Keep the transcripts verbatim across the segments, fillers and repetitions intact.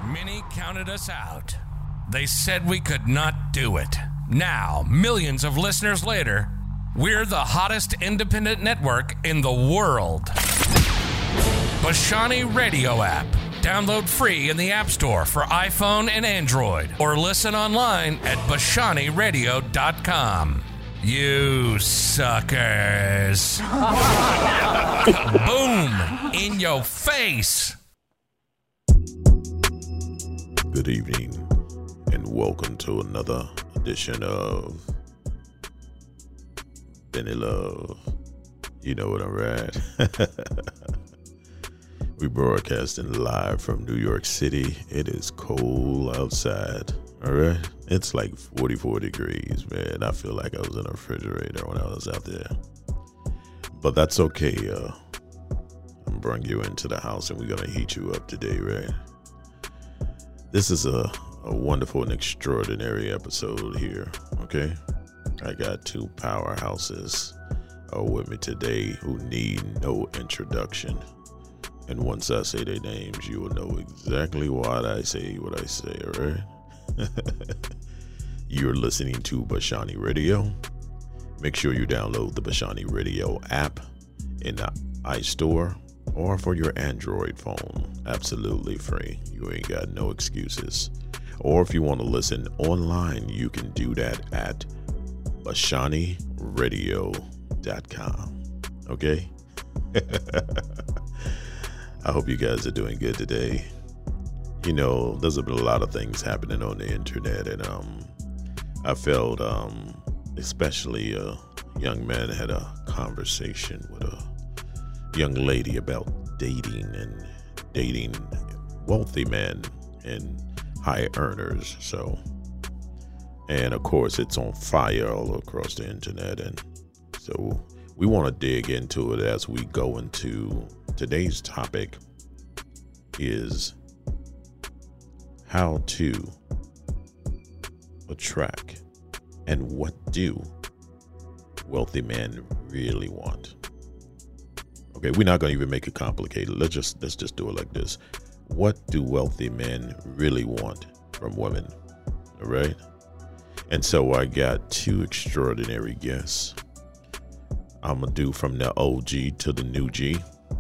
Many counted us out. They said we could not do it. Now, millions of listeners later, we're the hottest independent network in the world. Bashani Radio app. Download free in the App Store for iPhone and Android, or listen online at bashani radio dot com. You suckers. Boom! In your face. Good evening, and welcome to another edition of Benny Love. You know what I'm right. We broadcasting live from New York City. It is cold outside. All right, it's like forty-four degrees, man. I feel like I was in a refrigerator when I was out there, but that's okay. Uh, I'm bringing you into the house, and we're gonna heat you up today, right? This is a, a wonderful and extraordinary episode here. Okay, I got two powerhouses uh, with me today who need no introduction. And once I say their names, you will know exactly why I say what I say, all right? You're listening to Bashani Radio. Make sure you download the Bashani Radio app in the iStore or for your Android phone. Absolutely free. You ain't got no excuses. Or if you want to listen online, you can do that at bashani radio dot com. Okay? I hope you guys are doing good today. You know, there's been a lot of things happening on the internet, and um, I felt, um, especially a young man had a conversation with a young lady about dating and dating wealthy men and high earners. So, and of course, it's on fire all across the internet, and so we want to dig into it as we go into today's topic is how to attract and what do wealthy men really want. Okay, we're not going to even make it complicated. Let's just let's just do it like this. What do wealthy men really want from women? All right. And so I got two extraordinary guests. I'm going to do from the O G to the new G.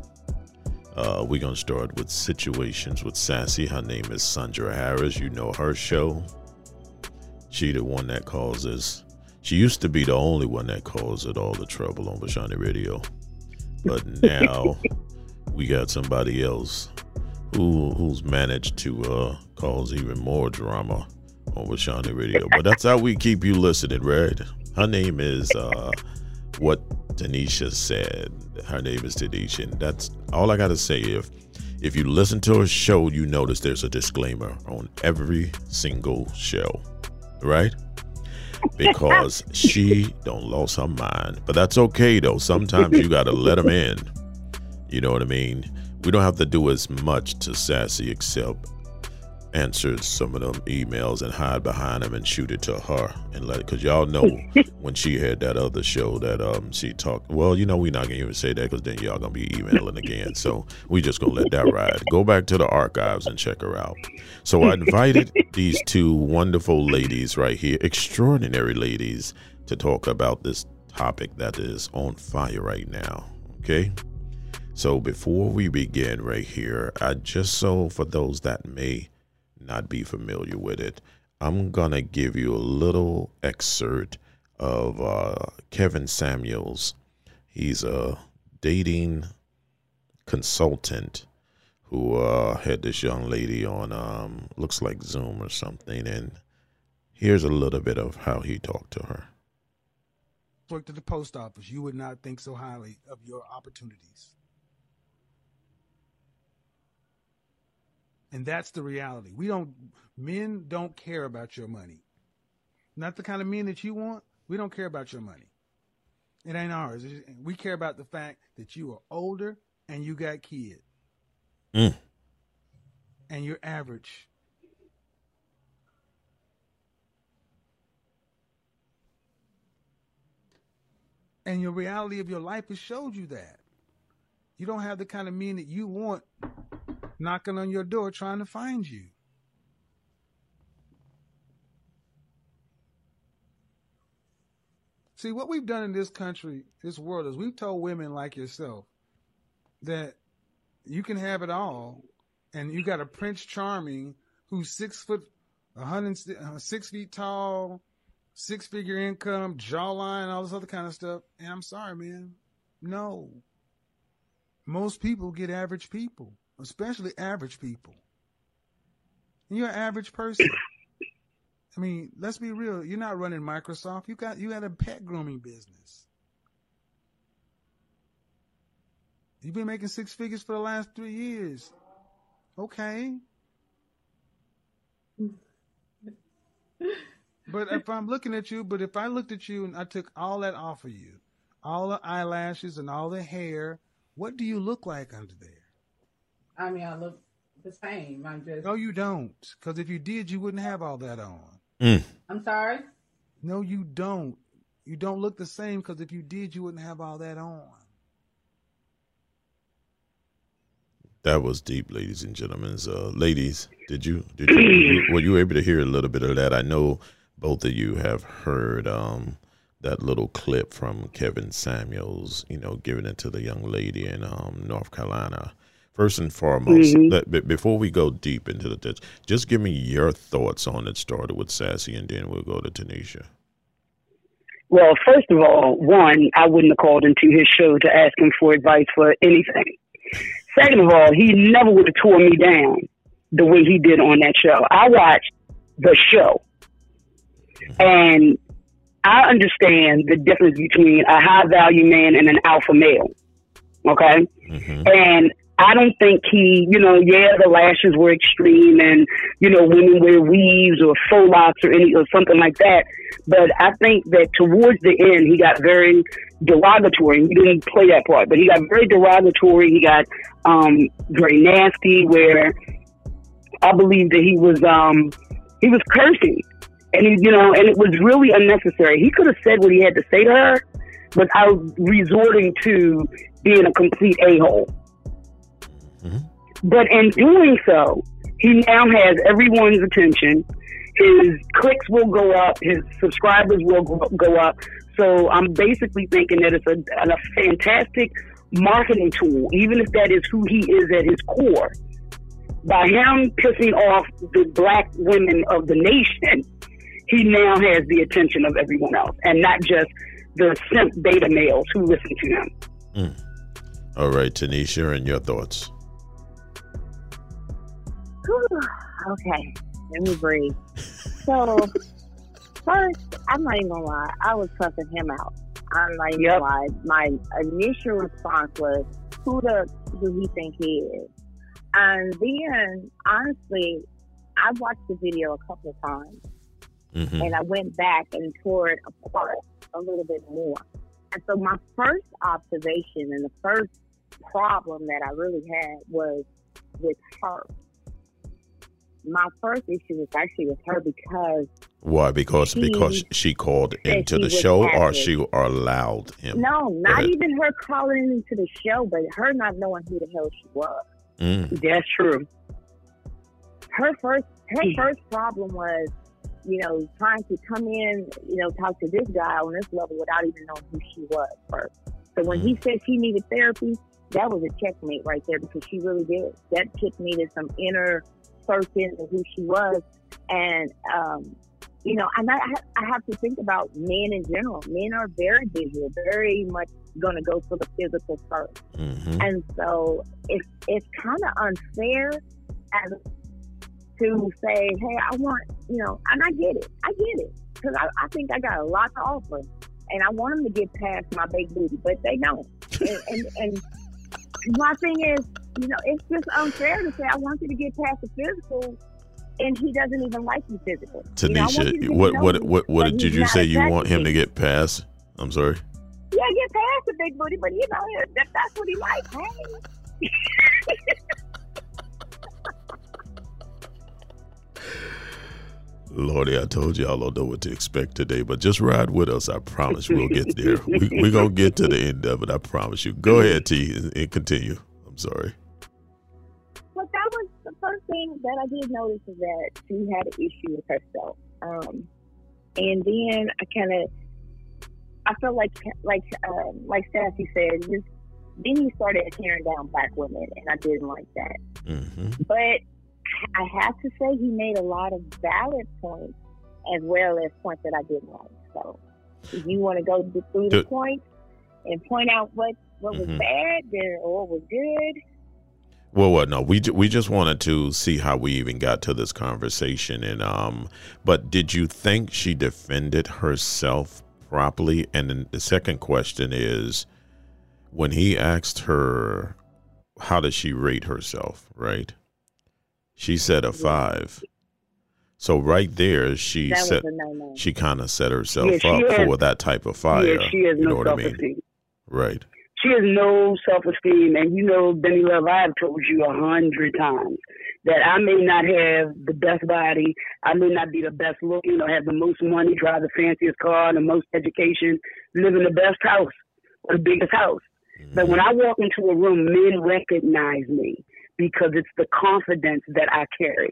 Uh, we're going to start with Situations with Sassy. Her name is Sandra Harris. You know her show. She the one that causes, she used to be the only one that caused all the trouble on Bashani Radio. But now we got somebody else who who's managed to uh, cause even more drama on Bashani Radio. But that's how we keep you listening, right? Her name is uh, What Tanisha Said. Her name is Tanisha, and that's all I gotta say. If if you listen to her show, you notice there's a disclaimer on every single show, right? Because she don't lose her mind, but that's okay though. Sometimes you gotta let them in. You know what I mean? We don't have to do as much to Sassy except answer some of them emails and hide behind them and shoot it to her and let it, because y'all know when she had that other show that um she talked, well, you know, we're not gonna even say that because then y'all gonna be emailing again, so we just gonna let that ride. Go back to the archives and check her out. So I invited these two wonderful ladies right here, extraordinary ladies, to talk about this topic that is on fire right now. Okay, so before we begin right here, I just, so for those that may not be familiar with it, I'm gonna give you a little excerpt of uh, Kevin Samuels. He's a dating consultant who uh, had this young lady on, um, looks like Zoom or something, and here's a little bit of how he talked to her. Worked at the post office, you would not think so highly of your opportunities. And that's the reality. We don't, men don't care about your money. Not the kind of men that you want. We don't care about your money. It ain't ours. We care about the fact that you are older and you got kids. Mm. And you're average. And your reality of your life has showed you that. You don't have the kind of men that you want knocking on your door trying to find you. see, what we've done in this country, this world, is we've told women like yourself that you can have it all, and you got a Prince Charming who's six foot, one hundred six feet tall, six figure income, jawline, all this other kind of stuff. And I'm sorry, man. No. Most people get average people, especially average people. And you're an average person. I mean, let's be real. You're not running Microsoft. You got you had a pet grooming business. You've been making six figures for the last three years. Okay. But if I'm looking at you, but if I looked at you and I took all that off of you, all the eyelashes and all the hair, what do you look like under there? I mean, I look the same. I'm just. No, you don't. Because if you did, you wouldn't have all that on. Mm. I'm sorry? No, you don't. You don't look the same because if you did, you wouldn't have all that on. That was deep, ladies and gentlemen. Uh, ladies, did you, did you, were you, were you able to hear a little bit of that? I know both of you have heard um, that little clip from Kevin Samuels, you know, giving it to the young lady in um, North Carolina. First and foremost, mm-hmm. let, b- before we go deep into the ditch, just give me your thoughts on it. Started with Sassy, and then we'll go to Tanisha. Well, first of all, one, I wouldn't have called into his show to ask him for advice for anything. Second of all, he never would have tore me down the way he did on that show. I watched the show, and I understand the difference between a high-value man and an alpha male, okay? Mm-hmm. And I don't think he, you know, yeah, the lashes were extreme and, you know, women wear weaves or faux locks or any or something like that. But I think that towards the end, he got very derogatory. He didn't play that part, but he got very derogatory. He got um, very nasty where I believe that he was, um, he was cursing. And, he, you know, and it was really unnecessary. He could have said what he had to say to her without resorting to being a complete a-hole. Mm-hmm. But in doing so, he now has everyone's attention. His clicks will go up. His subscribers will go up. So I'm basically thinking that it's a, a fantastic marketing tool, even if that is who he is at his core. By him pissing off the black women of the nation, he now has the attention of everyone else, and not just the simp beta males who listen to him. Mm. All right, Tanisha, and your thoughts? Okay, let me breathe. So, first, I'm not even gonna lie, I was cussing him out. I'm not even yep. gonna lie. My initial response was, who the do he think he is? And then, honestly, I watched the video a couple of times, mm-hmm. and I went back and tore it apart a little bit more. And so my first observation and the first problem that I really had was with her. My first issue was actually with her because why? Because she, because she called into the show, active. or she or allowed him. No, not even her calling into the show, but her not knowing who the hell she was. Mm. That's true. Her first, her first problem was, you know, trying to come in, you know, talk to this guy on this level without even knowing who she was first. So when mm. he said she needed therapy, that was a checkmate right there because she really did. That chick needed some inner searching of who she was. And, um, you know, and I, I have to think about men in general. Men are very visual, very much going to go for the physical first. Mm-hmm. And so it's, it's kind of unfair as to say, hey, I want, you know, and I get it. I get it. Because I, I think I got a lot to offer. And I want them to get past my big booty, but they don't. and, and, and my thing is, you know, it's just unfair to say, I want you to get past the physical, and he doesn't even like you physical. Tanisha, you know, what, what, what, what did you say you want him to get past? I'm sorry? Yeah, get past the big booty, but, you know, that, that's what he likes, hey. Lordy, I told you all don't know what to expect today, but just ride with us. I promise we'll get there. We're we going to get to the end of it. I promise you. Go ahead, T, and, and continue. I'm sorry. Well, that was the first thing that I did notice is that she had an issue with herself. Um, and then I kind of, I felt like like um, like Sassy said, just then he started tearing down black women, and I didn't like that. Mm-hmm. But I have to say he made a lot of valid points as well as points that I didn't like. So if you want to go through the points and point out what, what was mm-hmm. bad then, or what was good. Well, what? No, we we just wanted to see how we even got to this conversation, and um. But did you think she defended herself properly? And then the second question is, when he asked her, how does she rate herself? Right? She said a five. So right there, she that set no-no. she kind of set herself yeah, up has, for that type of fire. Yeah, she has you no know what I self-esteem. mean? Right. She has no self-esteem, and you know, Benny Love, I've told you a hundred times that I may not have the best body, I may not be the best looking, or have the most money, drive the fanciest car, the most education, live in the best house or the biggest house. Mm-hmm. But when I walk into a room, men recognize me because it's the confidence that I carry.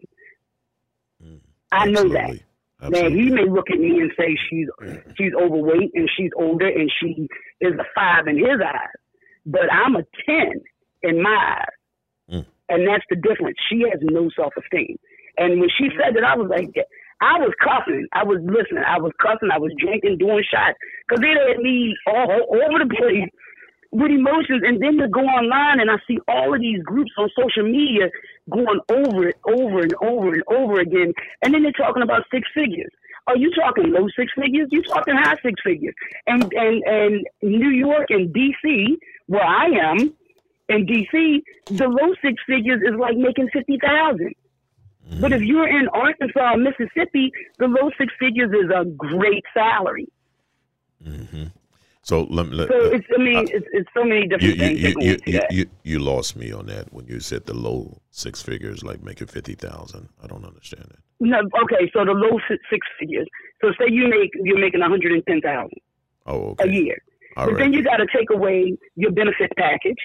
Mm, I know that. Now, he may look at me and say she's she's overweight and she's older and she is a five in his eyes, but I'm a ten in my eyes, mm. and that's the difference. She has no self-esteem, and when she said that, I was like, I was cussing, I was listening, I was cussing, I was drinking, doing shots, because it had me all, all over the place with emotions, and then to go online and I see all of these groups on social media going over it over and over and over again, and then they're talking about six figures. Are you talking low six figures? You talking high six figures? And and and New York and D C, where I am, in D C, the low six figures is like making fifty thousand. Mm-hmm. But if you're in Arkansas, Mississippi, the low six figures is a great salary. Mm-hmm. So let me. Let, so it's. I mean, uh, it's, it's so many different you, things. You that you, go you, that. you you lost me on that when you said the low six figures, like making fifty thousand. I don't understand it. No, okay. So the low six figures. So say you make you're making one hundred and ten thousand. Oh, okay. A year. All but right. then you got to take away your benefit package.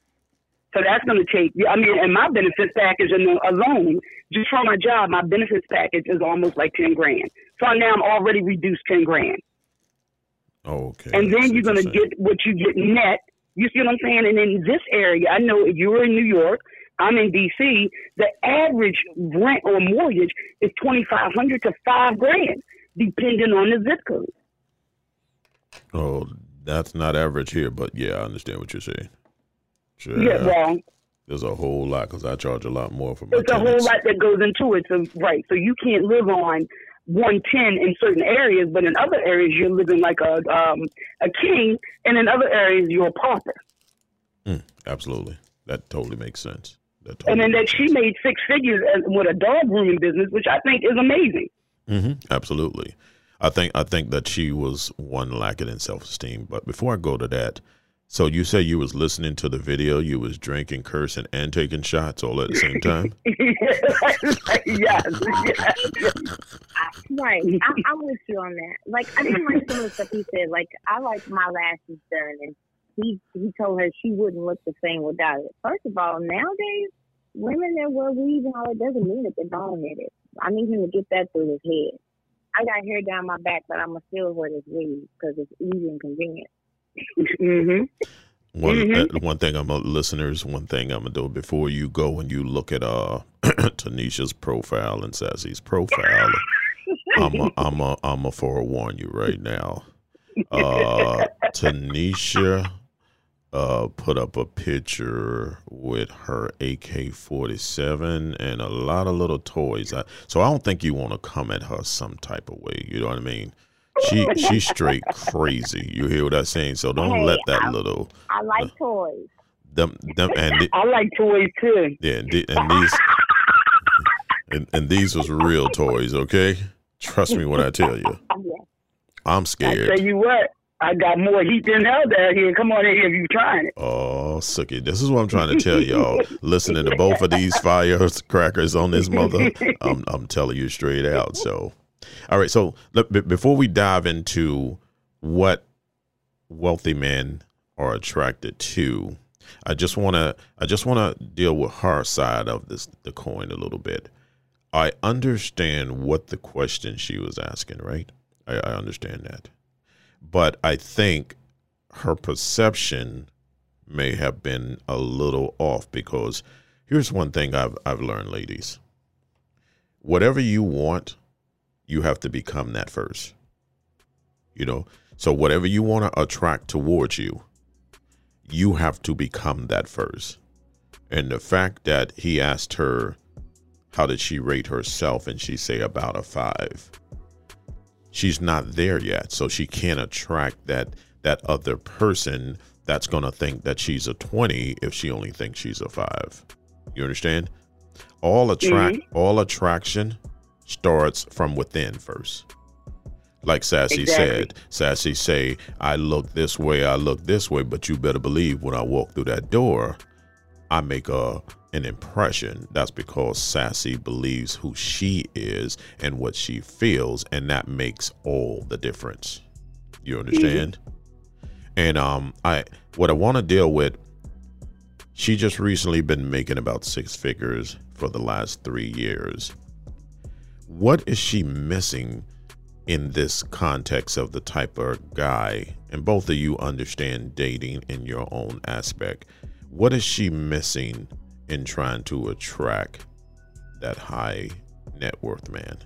So that's going to take. I mean, and my benefits package alone, just from my job, my benefits package is almost like ten grand. So now I'm already reduced ten grand. Oh, okay. And then you're going to get what you get net. You see what I'm saying? And in this area, I know if you're in New York, I'm in D C, the average rent or mortgage is twenty-five hundred to five grand, depending on the zip code. Oh, that's not average here, but yeah, I understand what you're saying. Sure. Yeah, well, there's a whole lot because I charge a lot more for my There's tenants. A whole lot that goes into it. So, right. So you can't live on one ten in certain areas, but in other areas you're living like a um, a king, and in other areas you're a pauper. Mm, absolutely, that totally makes sense. That totally and then that sense. she made six figures with a dog grooming business, which I think is amazing. Mm-hmm. Absolutely, I think I think that she was one lacking in self esteem. But before I go to that, so you say you was listening to the video, you was drinking, cursing, and taking shots all at the same time? yes, yes. Right. I, I'm with you on that. Like, I didn't like some of the stuff he said. Like, I like my lashes done, and he he told her she wouldn't look the same without it. First of all, nowadays, women that wear weaves and all that doesn't mean that they're bald-headed. I need him to get that through his head. I got hair down my back, but I'm going to still wear this weave because it's easy and convenient. Mm-hmm. One mm-hmm. uh, one thing I'm a listeners. One thing I'm gonna do before you go and you look at uh Tanisha's profile and Sassy's profile. I'm a, I'm a, I'm a forewarn you right now. Uh, Tanisha uh put up a picture with her A K forty-seven and a lot of little toys. I, so I don't think you want to come at her some type of way. You know what I mean? She she's straight crazy. You hear what I'm saying? So don't hey, let that I, little. I like uh, toys. Them them and the, I like toys too. yeah, and, the, and these and, and these was real toys. Okay, trust me when I tell you. Yeah. I'm scared. I tell you what, I got more heat than hell down here. Come on in here if you're trying it. Oh, Sookie, this is what I'm trying to tell y'all. Listening to both of these firecrackers on this mother, I'm I'm telling you straight out. So. All right, so look, b- before we dive into what wealthy men are attracted to, I just want to I just want to deal with her side of this the coin a little bit. I understand what the question she was asking, right? I, I understand that, but I think her perception may have been a little off, because here's one thing I've I've learned, ladies. Whatever you want, you have to become that first. You know, so whatever you want to attract towards you, you have to become that first. And the fact that he asked her, how did she rate herself? And she say about a five. She's not there yet. So she can't attract that that other person that's going to think that she's a twenty if she only thinks she's a five. You understand? All attract, mm-hmm. all attraction starts from within first. Like Sassy exactly. said, Sassy say, I look this way, I look this way, but you better believe when I walk through that door, I make a an impression. That's because Sassy believes who she is and what she feels, and that makes all the difference. You understand? Mm-hmm. And um, I what I want to deal with, she just recently been making about six figures for the last three years. What is she missing in this context of the type of guy, and both of you understand dating in your own aspect? What is she missing in trying to attract that high net worth man?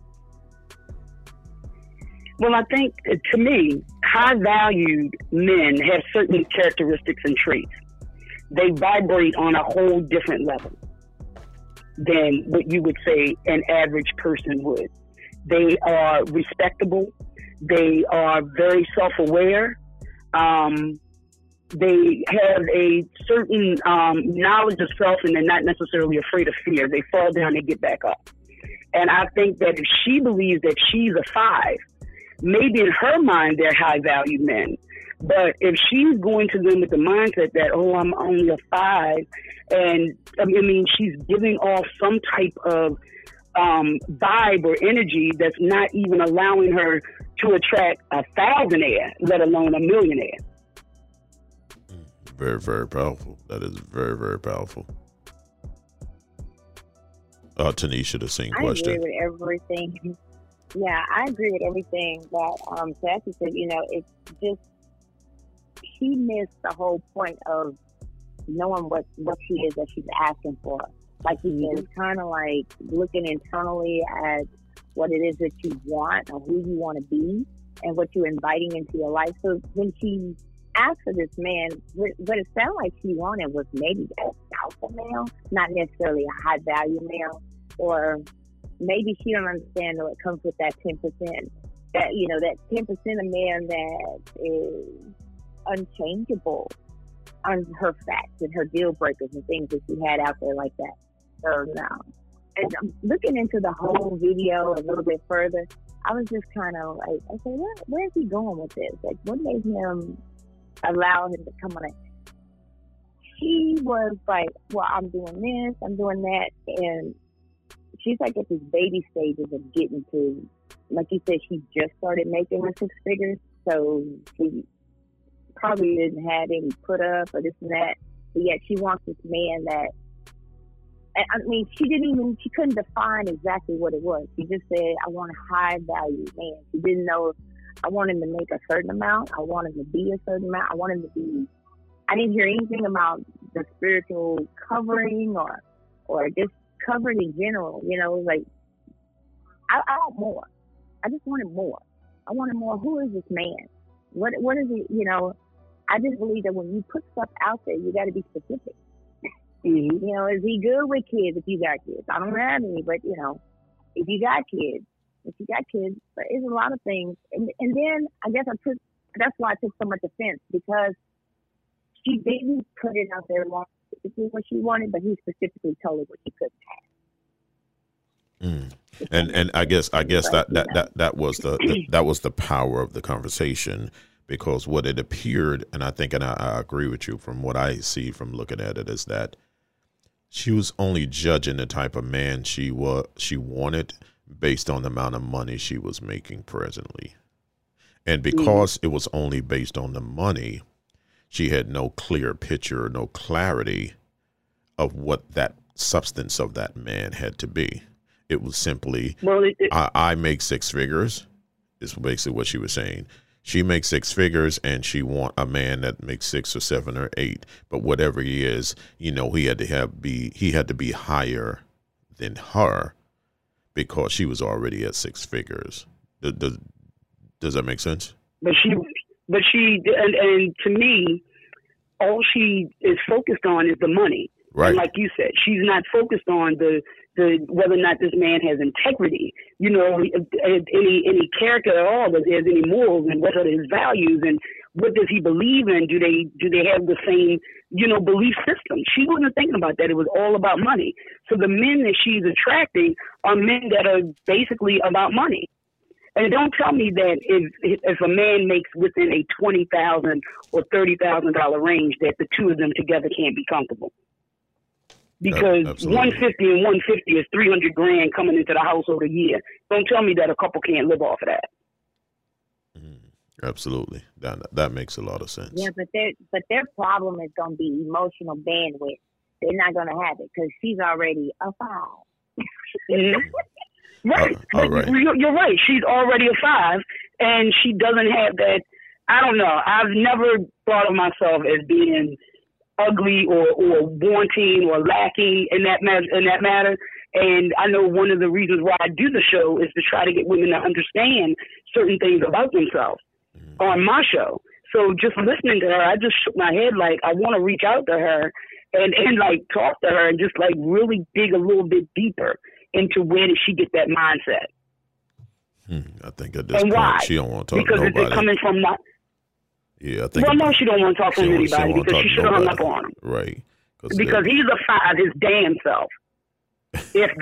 Well, I think, to me, high valued men have certain characteristics and traits. They vibrate on a whole different level than what you would say an average person would. They are respectable. They are very self-aware. Um, they have a certain um, knowledge of self, and they're not necessarily afraid of fear. They fall down and get back up. And I think that if she believes that she's a five, maybe in her mind they're high-value men. But if she's going to them with the mindset that, oh, I'm only a five, and I mean, she's giving off some type of um, vibe or energy that's not even allowing her to attract a thousandaire, let alone a millionaire. Very, very powerful. That is very, very powerful. Uh, Tanisha, the same question. I agree with everything. Yeah, I agree with everything that um, Sassy said. You know, it's just, she missed the whole point of knowing what, what she is that she's asking for. Like you said, it's kind of like looking internally at what it is that you want or who you want to be and what you're inviting into your life. So when she asked for this man, what it sounded like she wanted was maybe a alpha male, not necessarily a high value male, or maybe she don't understand what comes with that ten percent. That, you know, that ten percent of man that is unchangeable on her facts and her deal breakers and things that she had out there like that. So now, and I'm looking into the whole video a little bit further, I was just kind of like, I said, where, where is he going with this? Like, what made him allow him to come on it? She was like, well, I'm doing this, I'm doing that, and she's like at this baby stages of getting to, like you said, she just started making her six figures, so she probably didn't have any put up or this and that, but yet she wants this man that, I mean, she didn't even, she couldn't define exactly what it was. She just said, I want a high value man. She didn't know, I want him to make a certain amount. I want him to be a certain amount. I want him to be, I didn't hear anything about the spiritual covering or, or just covered in general. You know, it was like, I, I want more. I just wanted more. I wanted more. Who is this man? What, what is it? You know, I just believe that when you put stuff out there, you got to be specific. Mm-hmm. You know, is he good with kids if you got kids? I don't have any, but, you know, if you got kids, if you got kids, there's a lot of things. And, and then I guess I took, that's why I took so much offense, because she didn't put it out there long specifically what she wanted, but he specifically told her what she couldn't have. Mm. And and I guess I guess that, that, that, that was the, the that was the power of the conversation, because what it appeared, and I think, and I, I agree with you from what I see from looking at it, is that she was only judging the type of man she was she wanted based on the amount of money she was making presently. And because mm-hmm. it was only based on the money, she had no clear picture, no clarity of what that substance of that man had to be. It was simply, well, it, it, I, I make six figures, is basically what she was saying. She makes six figures and she want a man that makes six or seven or eight, but whatever he is, you know, he had to have be he had to be higher than her because she was already at six figures. Does, does, does that make sense? But she, but she, and, and to me, all she is focused on is the money. Right. And like you said, she's not focused on the, the whether or not this man has integrity, you know, any any character at all, that there's any morals, and what are his values, and what does he believe in? Do they do they have the same, you know, belief system? She wasn't thinking about that. It was all about money. So the men that she's attracting are men that are basically about money. And don't tell me that if if a man makes within a twenty thousand or thirty thousand dollar range, that the two of them together can't be comfortable. Because Absolutely. one fifty and one fifty is three hundred grand coming into the household a year. Don't tell me that a couple can't live off of that. Mm, absolutely, that that makes a lot of sense. Yeah, but their but their problem is going to be emotional bandwidth. They're not going to have it because she's already a five. Mm-hmm. Right, Uh, all right. You're, you're right. She's already a five, and she doesn't have that. I don't know. I've never thought of myself as being ugly or, or wanting or lacking in that matter, in that matter. And I know one of the reasons why I do the show is to try to get women to understand certain things about themselves mm-hmm. on my show. So just listening to her, I just shook my head like I want to reach out to her and, and like talk to her and just like really dig a little bit deeper into where did she get that mindset. Hmm, I think at this and point why? she don't want to talk because to nobody. Because it's coming from not. Yeah, I think. Well, no, she don't want to talk to she anybody she because she should have hung up on him. Right. Because he's a five, his damn self. If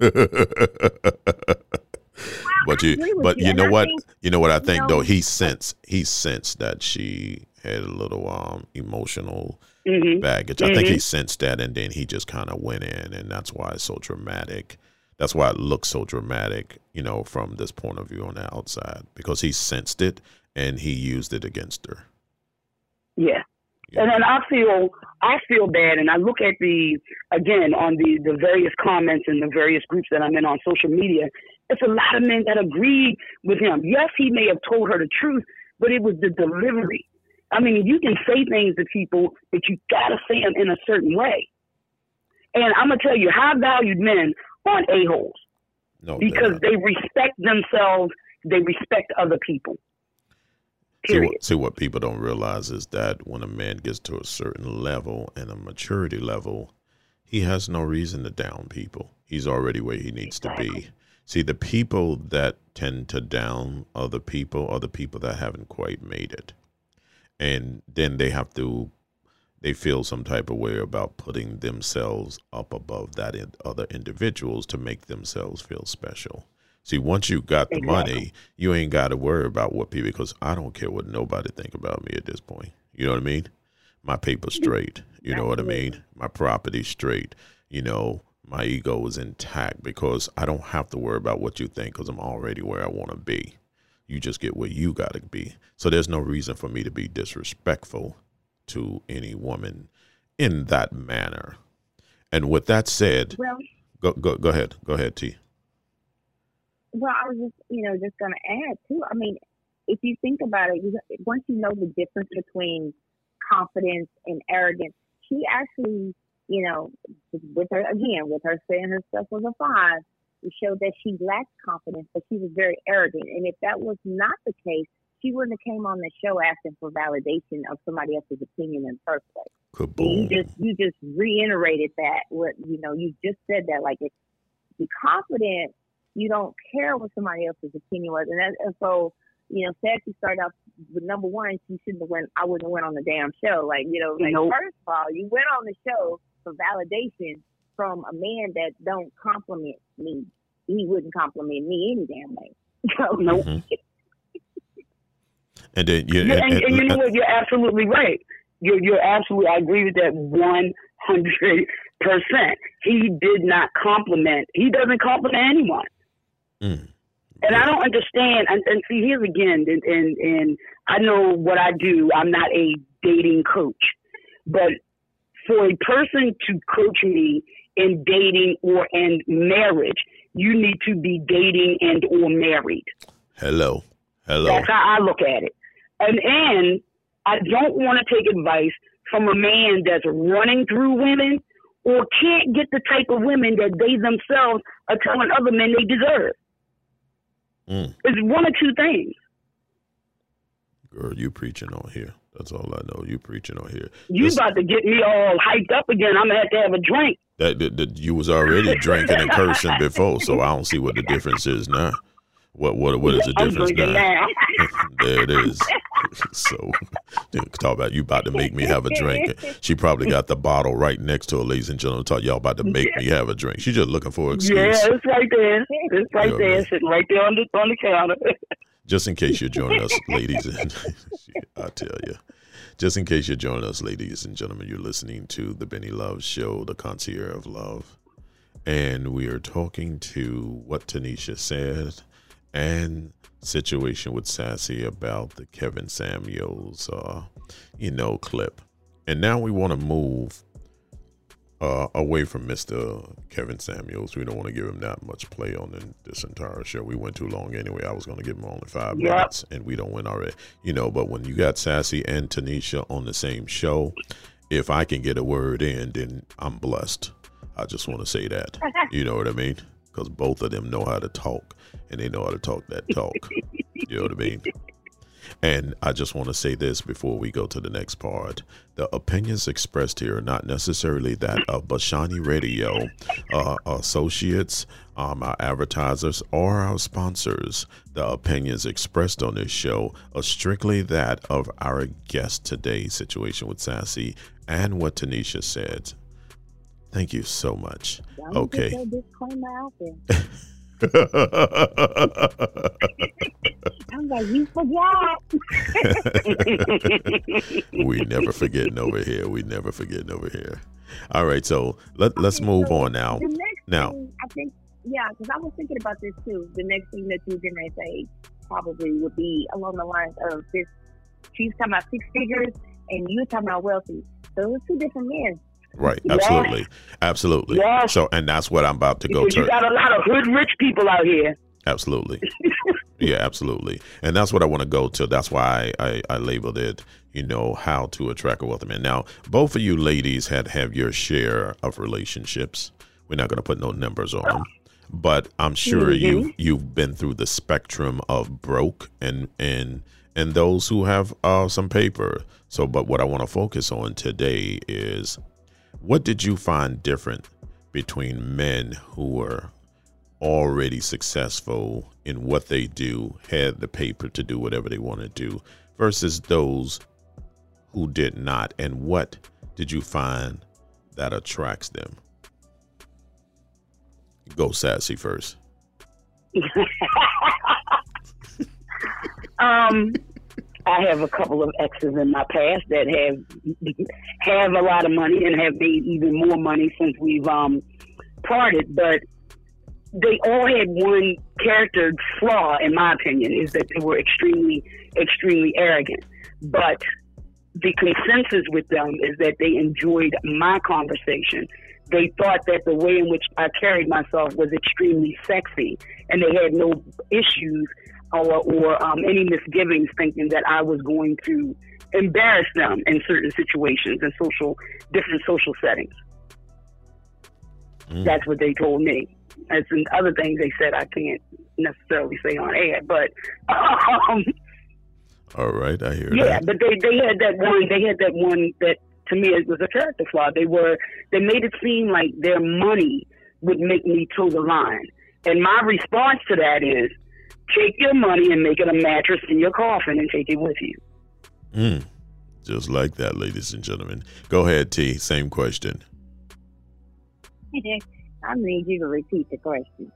that. But you, but you, you know and I what? think, You know what I think you know, though. He sensed, he sensed that she had a little um emotional mm-hmm. baggage. Mm-hmm. I think he sensed that, and then he just kind of went in, and that's why it's so dramatic. That's why it looks so dramatic, you know, from this point of view on the outside, because he sensed it and he used it against her. Yeah. Yeah. And then I feel I feel bad, and I look at the again on the the various comments in the various groups that I'm in on social media. It's a lot of men that agreed with him. Yes, he may have told her the truth, but it was the delivery. I mean, you can say things to people, but you gotta say them in a certain way. And I'm gonna tell you, high valued men aren't a-holes No, because they respect themselves. They respect other people. See what, see what people don't realize is that when a man gets to a certain level and a maturity level, he has no reason to down people. He's already where he needs to be. See, the people that tend to down other people are the people that haven't quite made it. And then they have to, they feel some type of way about putting themselves up above that in other individuals to make themselves feel special. See, once you got the Exactly. money, you ain't got to worry about what people, because I don't care what nobody think about me at this point. You know what I mean? My paper's straight. You know what I mean? My property's straight. You know, my ego is intact because I don't have to worry about what you think because I'm already where I want to be. You just get where you got to be. So there's no reason for me to be disrespectful to any woman in that manner. And with that said, Well, go go go ahead. Go ahead, T. Well, I was just, you know, just going to add too. I mean, if you think about it, you, once you know the difference between confidence and arrogance, she actually, you know, with her again, with her saying herself was a five, it showed that she lacked confidence, but she was very arrogant. And if that was not the case, she wouldn't have came on the show asking for validation of somebody else's opinion in the first place. Kaboom. You just, you just reiterated that. What you know, you just said that. Like, if you're confident, you don't care what somebody else's opinion was. And, that, and so, you know, Sassy started off with number one, she shouldn't have went, I wouldn't have went on the damn show. Like, you know, like, Nope. first of all, you went on the show for validation from a man that don't compliment me. He wouldn't compliment me any damn way. So, Nope. Mhm. And then you, Yeah, and, and- and you know and- what? You're absolutely right. You're, you're absolutely, I agree with that one hundred percent. He did not compliment, he doesn't compliment anyone. Mm. And I don't understand. And, and see, here's again, and, and, and I know what I do. I'm not a dating coach. But for a person to coach me in dating or in marriage, you need to be dating and or married. Hello. Hello. That's how I look at it. And and I don't want to take advice from a man that's running through women or can't get the type of women that they themselves are telling other men they deserve. Mm. It's one or two things. Girl, you preaching on here. That's all I know. You preaching on here. You This- about to get me all hyped up again. I'm gonna have to have a drink. That, that, that you was already drinking and cursing before, so I don't see what the difference is now. What what what is the I'm difference drinking now? now. There it is. So talk about you about to make me have a drink. She probably got the bottle right next to her, ladies and gentlemen. Talk y'all about to make me have a drink. She's just looking for an excuse. Yeah, it's right there. It's right Yeah, there, man. sitting right there on the on the counter. Just in case you're joining us, ladies and I tell you. Just in case you're joining us, ladies and gentlemen, you're listening to the Benny Love Show, the Concierge of Love. And we are talking to what Tanisha said and situation with Sassy about the Kevin Samuels, uh, you know, clip. And now we want to move uh, away from Mister Kevin Samuels. We don't want to give him that much play on the, this entire show. We went too long anyway. I was going to give him only five Yep. minutes, and we don't win already. You know, but when you got Sassy and Tanisha on the same show, if I can get a word in, then I'm blessed. I just want to say that. You know what I mean? Because both of them know how to talk, and they know how to talk that talk. You know what I mean? And I just want to say this before we go to the next part. The opinions expressed here are not necessarily that of Bashani Radio, uh, associates, um, our advertisers, or our sponsors. The opinions expressed on this show are strictly that of our guest today, situation with Sassy, and what Tanisha said. Thank you so much. Don't Okay. Put that disclaimer out there. I'm like, you forgot. We never forgetting over here. We never forgetting over here. All right, so let, let's move on now. The next Now, thing, I think, yeah, because I was thinking about this too. The next thing that you're going to say probably would be along the lines of this. She's talking about six figures, and you're talking about wealthy. Those are two different men. right, Yeah. absolutely, absolutely. Yeah. So, and that's what I'm about to go Because you to. got a lot of hood rich people out here. Absolutely. Yeah, absolutely. And that's what I want to go to. That's why I, I, I labeled it, you know, how to attract a wealthy man. Now, both of you ladies had have your share of relationships. We're not going to put no numbers on them. But I'm sure Mhm. you you've been through the spectrum of broke and and and those who have uh, some paper. So, but what I want to focus on today is, what did you find different between men who were already successful in what they do, had the paper to do whatever they want to do, versus those who did not? And what did you find that attracts them? Go Sassy first. um, I have a couple of exes in my past that have have a lot of money and have made even more money since we've um parted, but they all had one character flaw, in my opinion, is that they were extremely, extremely arrogant. But the consensus with them is that they enjoyed my conversation. They thought that the way in which I carried myself was extremely sexy, and they had no issues or, or um, any misgivings thinking that I was going to embarrass them in certain situations and social, different social settings. Mm. That's what they told me. And some other things they said I can't necessarily say on air, but um, All right, I hear yeah, that. but they, they had that one. They had that one that to me it was a character flaw. They were they made it seem like their money would make me toe the line, and my response to that is, take your money and make it a mattress in your coffin and take it with you. Mm. Just like that, ladies and gentlemen. Go ahead, T. Same question. I need you to repeat the question.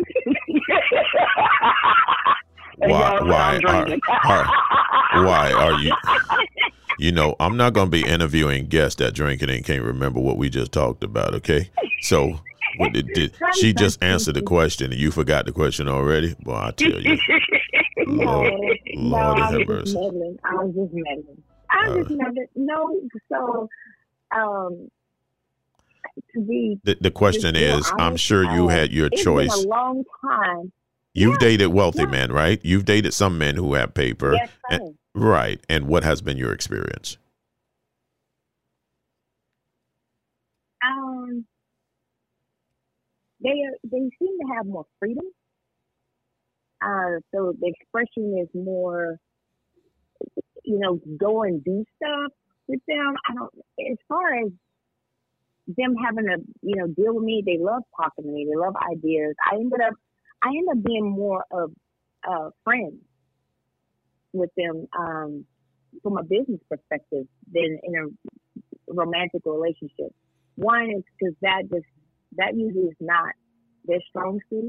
And Why? y'all know Why? I'm Are, drinking. are, why are you? You know, I'm not going to be interviewing guests that drinking and can't remember what we just talked about. Okay, so what did, did she just answer the question and you forgot the question already? Well, I tell you, Lord, no, Lord I have was mercy. just meddling. I was just meddling. I was Uh, just meddling. No, so um, to be The, the question just real is, I'm honest, sure you uh, had your it's choice. been a long time. You've Yeah, dated wealthy yeah. men, right? You've dated some men who have paper. Yes, sir. Right. And what has been your experience? Um, they are, they seem to have more freedom. Uh, so the expression is more, you know, go and do stuff with them. I don't. As far as them having to, you know, deal with me, they love talking to me. They love ideas. I ended up, I ended up being more of uh, friends with them um, from a business perspective than in a romantic relationship. One is because that just that usually is not their strong suit.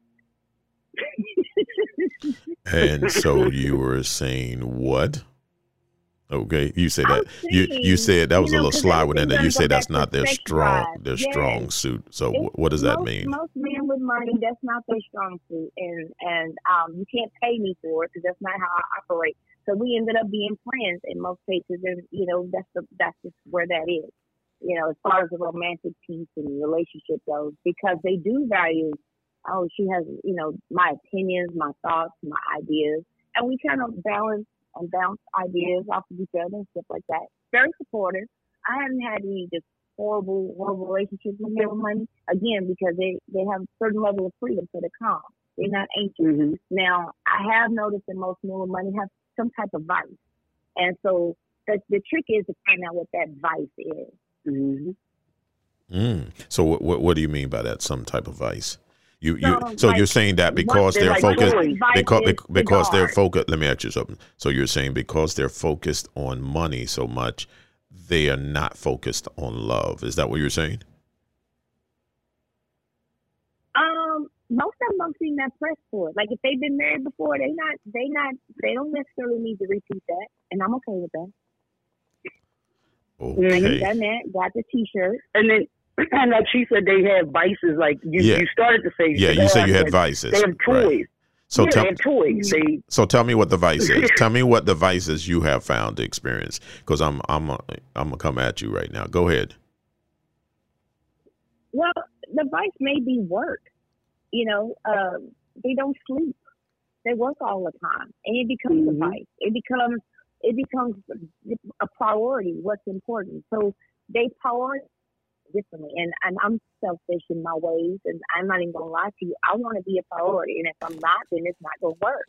And so you were saying what? Okay, you said that saying, you you said that was you know, a little sly one, and then you go said that's back to not their sex strong drive. their Yes. strong suit. So It's- wh- what does that most, mean? Most men with money, that's not their strong suit, and and um, you can't pay me for it because that's not how I operate. So we ended up being friends in most cases, and you know that's the that's just where that is. You know, as far as the romantic piece and relationship goes, because they do value. Oh, she has, you know, my opinions, my thoughts, my ideas, and we kind of balance and bounce ideas off of each other and stuff like that. Very supportive. I haven't had any just horrible, horrible relationships with men with money. Again, because they, they have a certain level of freedom, so they're calm. They're not anxious. Mm-hmm. Now, I have noticed that most men with money have some type of vice. And so the, the trick is to find out what that vice is. Mm-hmm. Mm. So what, what what do you mean by that? Some type of vice? You you So, so like, you're saying that because they're they're like focused toys. because Vice is because they're cigars. focused. Let me ask you something. So you're saying because they're focused on money so much, they are not focused on love. Is that what you're saying? Um, most of them don't seem that pressed for it. Like if they've been married before, they not they not they don't necessarily need to repeat that, and I'm okay with that. I Okay. done that, got the T-shirt. And then, and like she said, they have vices. Like you, Yeah. you started to say, Yeah, you said you had but vices. They have Right. toys. So yeah, tell they have toys. They so tell me what the vice is. Tell me what the vices you have found to experience, because I'm I'm I'm gonna come at you right now. Go ahead. Well, the vice may be work. You know, um, they don't sleep. They work all the time, and it becomes Mhm. a vice. It becomes it becomes a priority. What's important? So they prioritize differently, and and I'm selfish in my ways, and I'm not even gonna lie to you. I want to be a priority, and if I'm not, then it's not gonna work.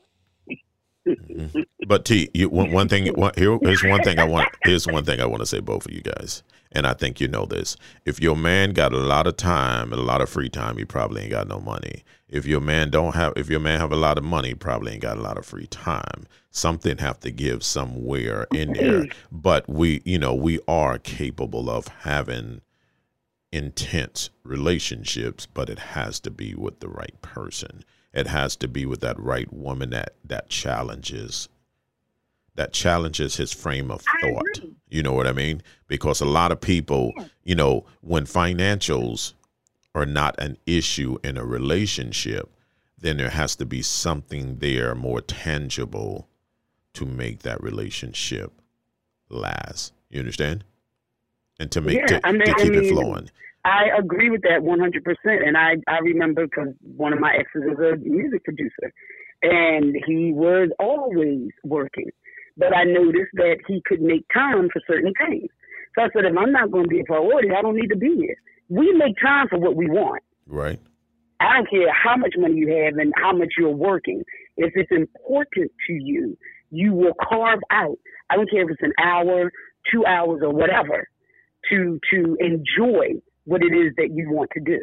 Mhm. But T, you, one, one thing. One, here, here's one thing I want. Here's one thing I want to say, both of you guys, and I think you know this. If your man got a lot of time and a lot of free time, he probably ain't got no money. If your man don't have, if your man have a lot of money, he probably ain't got a lot of free time. Something have to give somewhere in there. But we, you know, we are capable of having intense relationships, but it has to be with the right person. It has to be with that right woman that that challenges that challenges his frame of I thought. agree. You know what I mean? Because a lot of people, you know, when financials are not an issue in a relationship, then there has to be something there more tangible to make that relationship last. You understand? And to make Yeah, to, I mean- to I keep it mean, flowing. I agree with that one hundred percent. And I, I remember because one of my exes is a music producer and he was always working. But I noticed that he could make time for certain things. So I said, if I'm not going to be a priority, I don't need to be here. We make time for what we want. Right. I don't care how much money you have and how much you're working. If it's important to you, you will carve out, I don't care if it's an hour, two hours, or whatever, to to enjoy what it is that you want to do.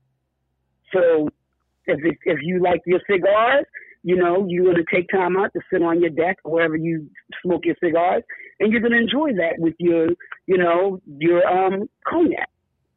So if it, if you like your cigars, you know, you're going to take time out to sit on your deck or wherever you smoke your cigars, and you're going to enjoy that with your, you know, your um cognac.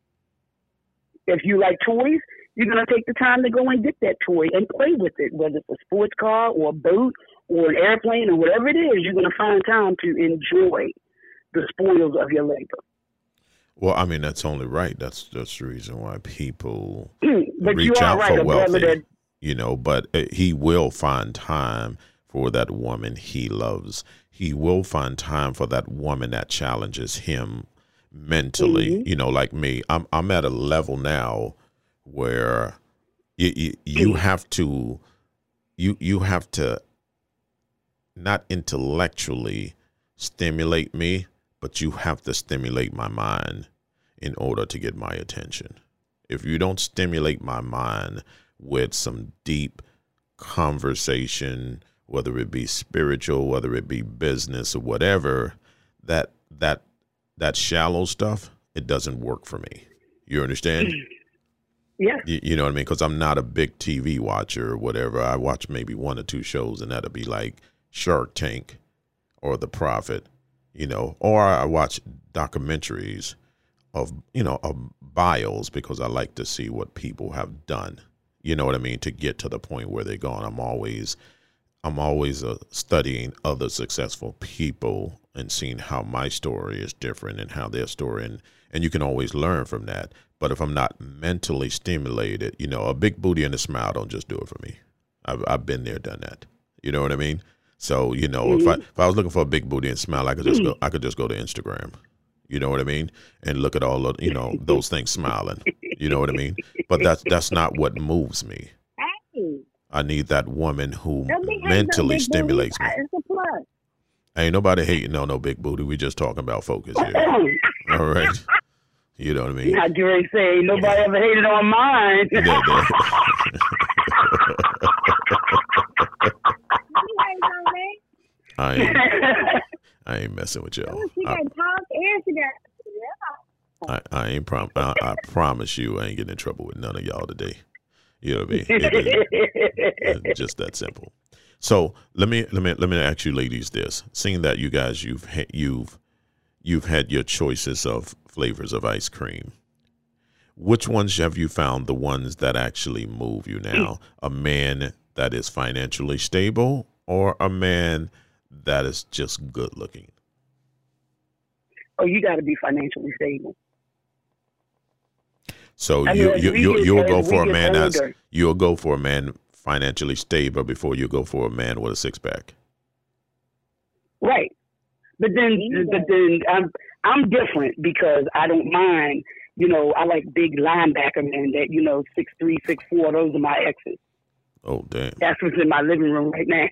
If you like toys, you're going to take the time to go and get that toy and play with it, whether it's a sports car or a boat or an airplane or whatever it is. You're going to find time to enjoy the spoils of your labor. Well, I mean, that's only right. That's that's the reason why people But you reach are out right, for a brother wealthy, that you know, but uh, he will find time for that woman he loves. He will find time for that woman that challenges him mentally. Mhm. You know, like me, I'm I'm at a level now where you you, you have to you you have to not intellectually stimulate me, but you have to stimulate my mind in order to get my attention. If you don't stimulate my mind with some deep conversation, whether it be spiritual, whether it be business or whatever, that that that shallow stuff, it doesn't work for me. You understand? Yeah. You, you know what I mean? Because I'm not a big T V watcher or whatever. I watch maybe one or two shows, and that'll be like Shark Tank or The Prophet, you know, or I watch documentaries of, you know, of bios because I like to see what people have done. You know what I mean? To get to the point where they're going. I'm always, I'm always uh, studying other successful people and seeing how my story is different and how their story, and, and you can always learn from that. But if I'm not mentally stimulated, you know, a big booty and a smile don't just do it for me. I've, I've been there, done that. You know what I mean? So, you know, mm-hmm. if I if I was looking for a big booty and smile, I could just go. I could just go to Instagram. You know what I mean? And look at all of, you know, those things smiling. You know what I mean? But that's that's not what moves me. Hey. I need that woman who mentally stimulates me. It's a plus. Ain't nobody hating on no big booty. We just talking about focus here. All right. You know what I mean? I do say nobody ever hated on mine. Yeah, yeah. I ain't, I ain't messing with y'all. She got talk and she got. I, I ain't prom. I, I promise you, I ain't getting in trouble with none of y'all today. You know what I mean? It, it's just that simple. So let me let me let me ask you, ladies, this: seeing that you guys you've ha- you've you've had your choices of flavors of ice cream, which ones have you found the ones that actually move you now? A man that is financially stable, or a man that is just good looking? Oh, you got to be financially stable. So I you mean, you we you get- you'll as go we for a get man that's older- you'll go for a man financially stable before you go for a man with a six pack. Right. But then, but then I'm I'm different because I don't mind. You know, I like big linebacker men that, you know, six three, six four. Those are my exes. Oh damn! That's what's in my living room right now.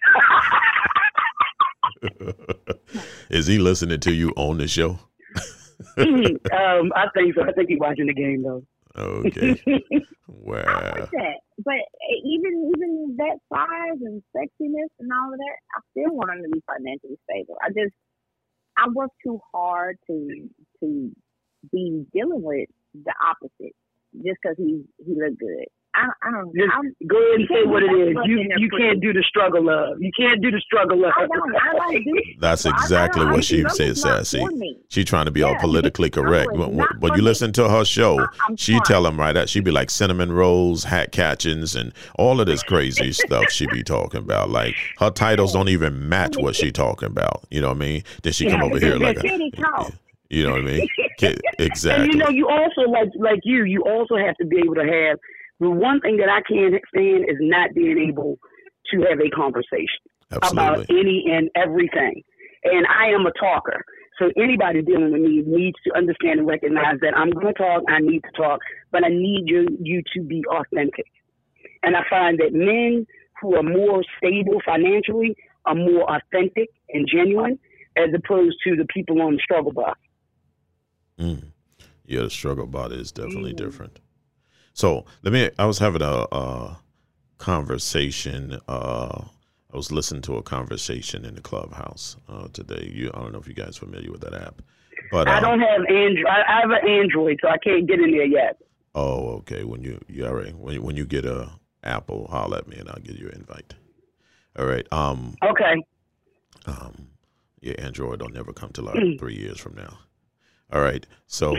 Is he listening to you on the show? um, I think so. I think he's watching the game though. Okay. I Wow. like that. But even even that size and sexiness and all of that, I still want him to be financially stable. I just I work too hard to to be dealing with the opposite just because he he look good. I, I don't Just I'm, go ahead and say what it is. That's You in there you for can't you. do the struggle love. You can't do the struggle love. I don't. I don't do. That's I- I exactly don't- what I- she love said, is not Sassy. for me. She trying to be all Yeah. politically correct. No, But it's when, not when for you me. listen to her show, I- I'm she fine. tell them right that she be like cinnamon rolls, hat catchings, and all of this crazy stuff she be talking about. Like her titles don't even match what she talking about. You know what I mean? Then she come Yeah, over here like, Kitty talk. you know what I mean? Kid- And Exactly. you know, you also like like you, you also have to be able to have. The one thing that I can't stand is not being able to have a conversation about Absolutely. any and everything. And I am a talker, so anybody dealing with me needs to understand and recognize that I'm going to talk. I need to talk, but I need you you to be authentic. And I find that men who are more stable financially are more authentic and genuine, as opposed to the people on the struggle bus. Mm. Yeah, the struggle bot is definitely Mm. different. So let me. I was having a, a conversation. Uh, I was listening to a conversation in the clubhouse uh, today. You, I don't know if you guys are familiar with that app, but I um, don't have Android. I I have an Android, so I can't get in there yet. Oh, okay. When you, you all right. When you, when you get a Apple, holler at me and I'll give you an invite. All right. Um. Okay. Um. Yeah, Android don't never come till like Mm. three years from now. All right. So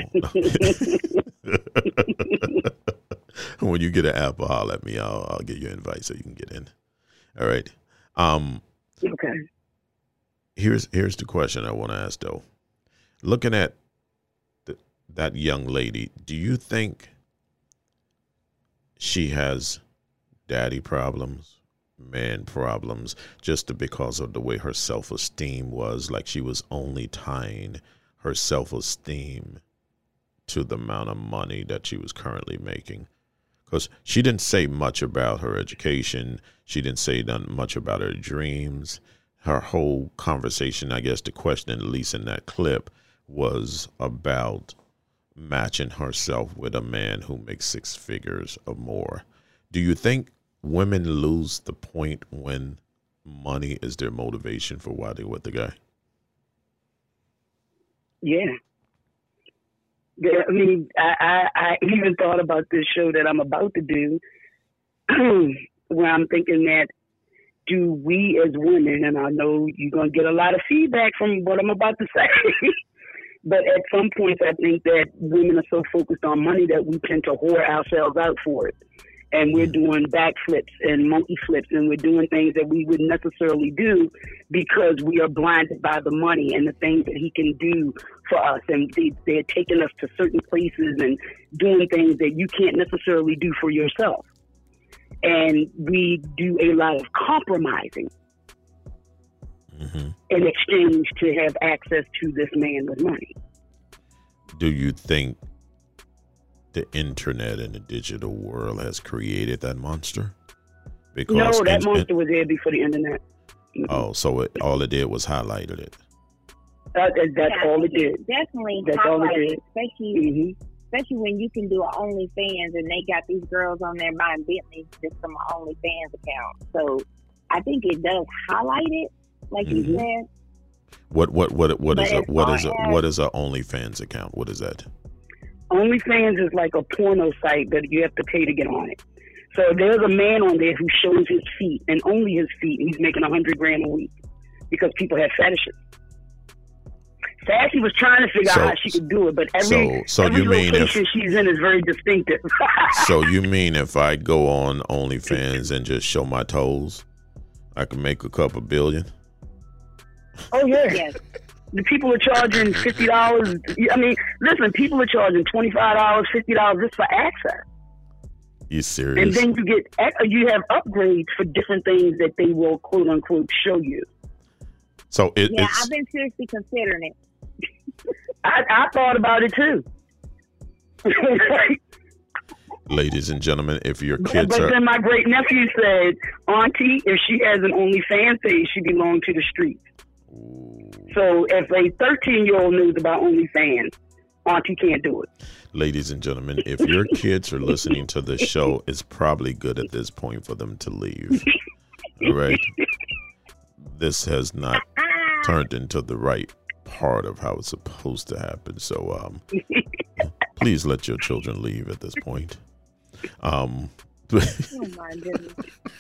when you get an Apple, holler at me. I'll I'll give you an invite so you can get in. All right. Um. Okay. Here's here's the question I want to ask though. Looking at the, that young lady, do you think she has daddy problems, man problems, just because of the way her self-esteem was? Like she was only tying her self-esteem to the amount of money that she was currently making. Because she didn't say much about her education. She didn't say none much about her dreams, her whole conversation, I guess the question, at least in that clip, was about matching herself with a man who makes six figures or more. Do you think women lose the point when money is their motivation for why they're with the guy? Yeah. Yeah, I mean, I, I, I even thought about this show that I'm about to do, where I'm thinking that, do we as women, and I know you're going to get a lot of feedback from what I'm about to say, but at some point I think that women are so focused on money that we tend to whore ourselves out for it. And we're doing backflips and monkey flips, and we're doing things that we wouldn't necessarily do because we are blinded by the money and the things that he can do for us. And they, they're taking us to certain places and doing things that you can't necessarily do for yourself. And we do a lot of compromising mm-hmm. in exchange to have access to this man with money. Do you think the internet and the digital world has created that monster? Because no, that in, monster was there before the internet. Mm-hmm. Oh, so it, all it did was highlighted it. Uh, that, that's yeah, all it did. Definitely that's all it highlighted, did. Especially, mm-hmm. especially when you can do an OnlyFans and they got these girls on there buying Bentleys just from an OnlyFans account. So I think it does highlight it, like mm-hmm. you said. What what what what is a what is a as, what is a OnlyFans account? What is that? OnlyFans is like a porno site that you have to pay to get on it. So there's a man on there who shows his feet and only his feet, and he's making a hundred grand a week because people have fetishes. Sassy was trying to figure so, out how she could do it, but every, so, so every you mean location if, she's in is very distinctive. So you mean if I go on OnlyFans and just show my toes, I can make a couple billion? Oh, yeah. Yes. The people are charging fifty dollars. I mean, listen, people are charging twenty-five dollars, fifty dollars just for access. You serious? And then you get, you have upgrades for different things that they will quote unquote show you. So it, yeah, it's, I've been seriously considering it. I, I thought about it too. Ladies and gentlemen, if your But, kids but are, then my great nephew said, Auntie, if she has an OnlyFans page, she belongs to the streets. So if a thirteen-year-old knows about OnlyFans, Auntie can't do it. Ladies and gentlemen, if your kids are listening to this show, it's probably good at this point for them to leave. All right? This has not turned into the right part of how it's supposed to happen. So um, please let your children leave at this point. Um, Oh my goodness.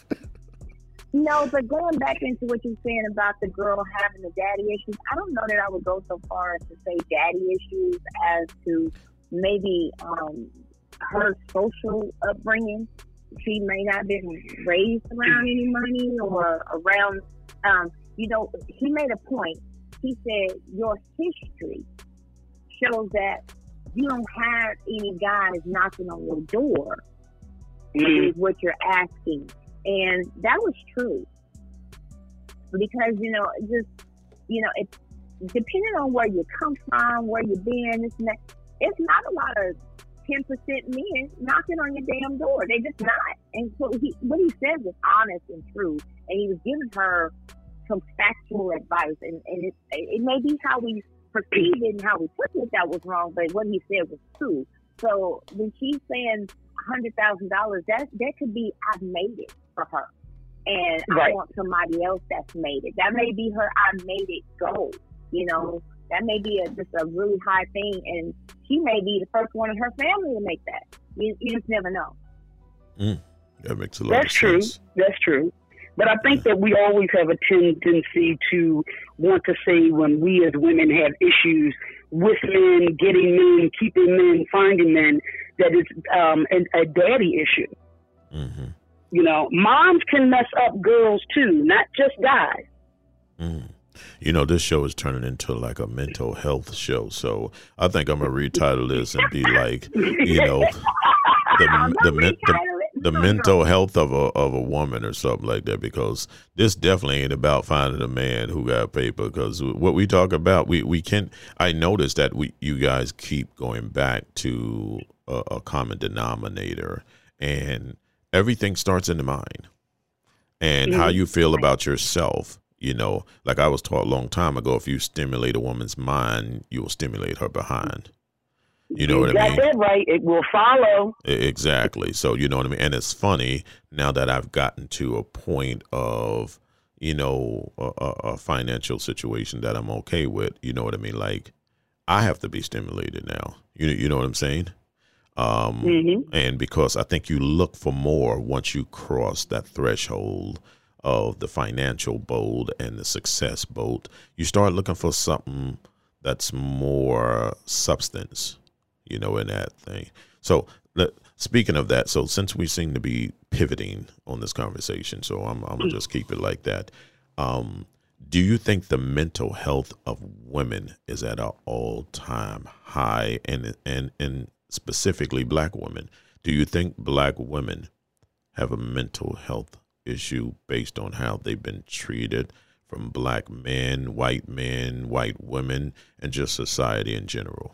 No, but going back into what you're saying about the girl having the daddy issues, I don't know that I would go so far as to say daddy issues as to maybe um, her social upbringing. She may not have been raised around any money or around, um, you know, he made a point. He said, your history shows that you don't have any guys knocking on your door mm-hmm. is what you're asking. And that was true. Because, you know, just, you know, it, depending on where you come from, where you've been, it's not, it's not a lot of ten percent men knocking on your damn door. They just not. And so he, what he said was honest and true. And he was giving her some factual advice. And, and it, it may be how we perceived it and how we took it that was wrong, but what he said was true. So when she's saying one hundred thousand dollars, that, that could be, I've made it for her. And right. I want somebody else that's made it. That may be her I made it goal. You know, that may be a, just a really high thing. And she may be the first one in her family to make that. You, you just never know. Mm, that makes a lot That's of true. sense. That's true. But I think that we always have a tendency to want to say when we as women have issues with men, getting men, keeping men, finding men, that it's um, a, a daddy issue. Mm-hmm. You know, moms can mess up girls too, not just guys. Mm. You know, this show is turning into like a mental health show. So I think I'm going to retitle this and be like, you know, the, the, the, the, the mental health of a of a woman or something like that, because this definitely ain't about finding a man who got paper. Because what we talk about, we, we can, I noticed that we you guys keep going back to a, a common denominator, and everything starts in the mind. And mm-hmm. how you feel about yourself You know, like I was taught a long time ago, if you stimulate a woman's mind, you will stimulate her behind. You know what I mean? That's it, right? It will follow. Exactly. So, you know what I mean? And it's funny now that I've gotten to a point of, you know, a, a financial situation that I'm okay with. You know what I mean? Like, I have to be stimulated now. You, you know what I'm saying? Um, mm-hmm. And because I think you look for more once you cross that threshold of the financial boat and the success boat, you start looking for something that's more substance, you know, in that thing. So let, speaking of that, so since we seem to be pivoting on this conversation, so I'm, I'm gonna just keep it like that. Um, do you think the mental health of women is at an all-time high, and and and specifically black women? Do you think black women have a mental health issue based on how they've been treated from black men, white men, white women, and just society in general?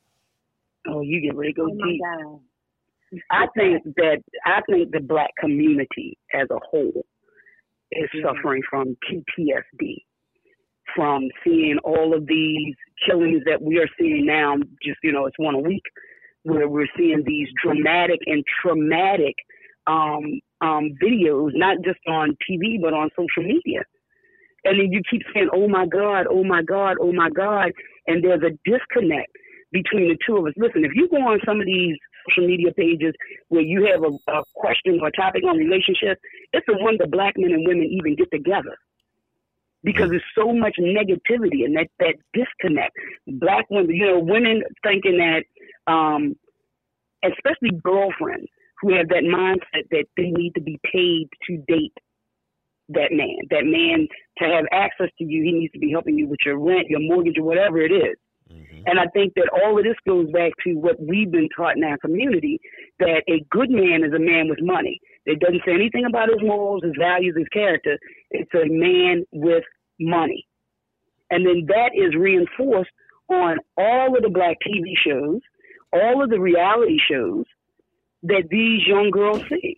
Oh, you get ready to go Oh my deep. God. I think that I think the black community as a whole is Mhm. suffering from P T S D, from seeing all of these killings that we are seeing now. Just, you know, it's one a week, where we're seeing these dramatic and traumatic um, um, videos, not just on T V, but on social media. And then you keep saying, oh my God, oh my God, oh my God. And there's a disconnect between the two of us. Listen, if you go on some of these social media pages where you have a, a question or topic on relationships, it's the one that black men and women even get together. Because there's so much negativity and that, that disconnect. Black women, you know, women thinking that, um, especially girlfriends who have that mindset that they need to be paid to date that man. That man, to have access to you, he needs to be helping you with your rent, your mortgage, or whatever it is. Mm-hmm. And I think that all of this goes back to what we've been taught in our community, that a good man is a man with money. It doesn't say anything about his morals, his values, his character. It's a man with money. And then that is reinforced on all of the black T V shows, all of the reality shows that these young girls see.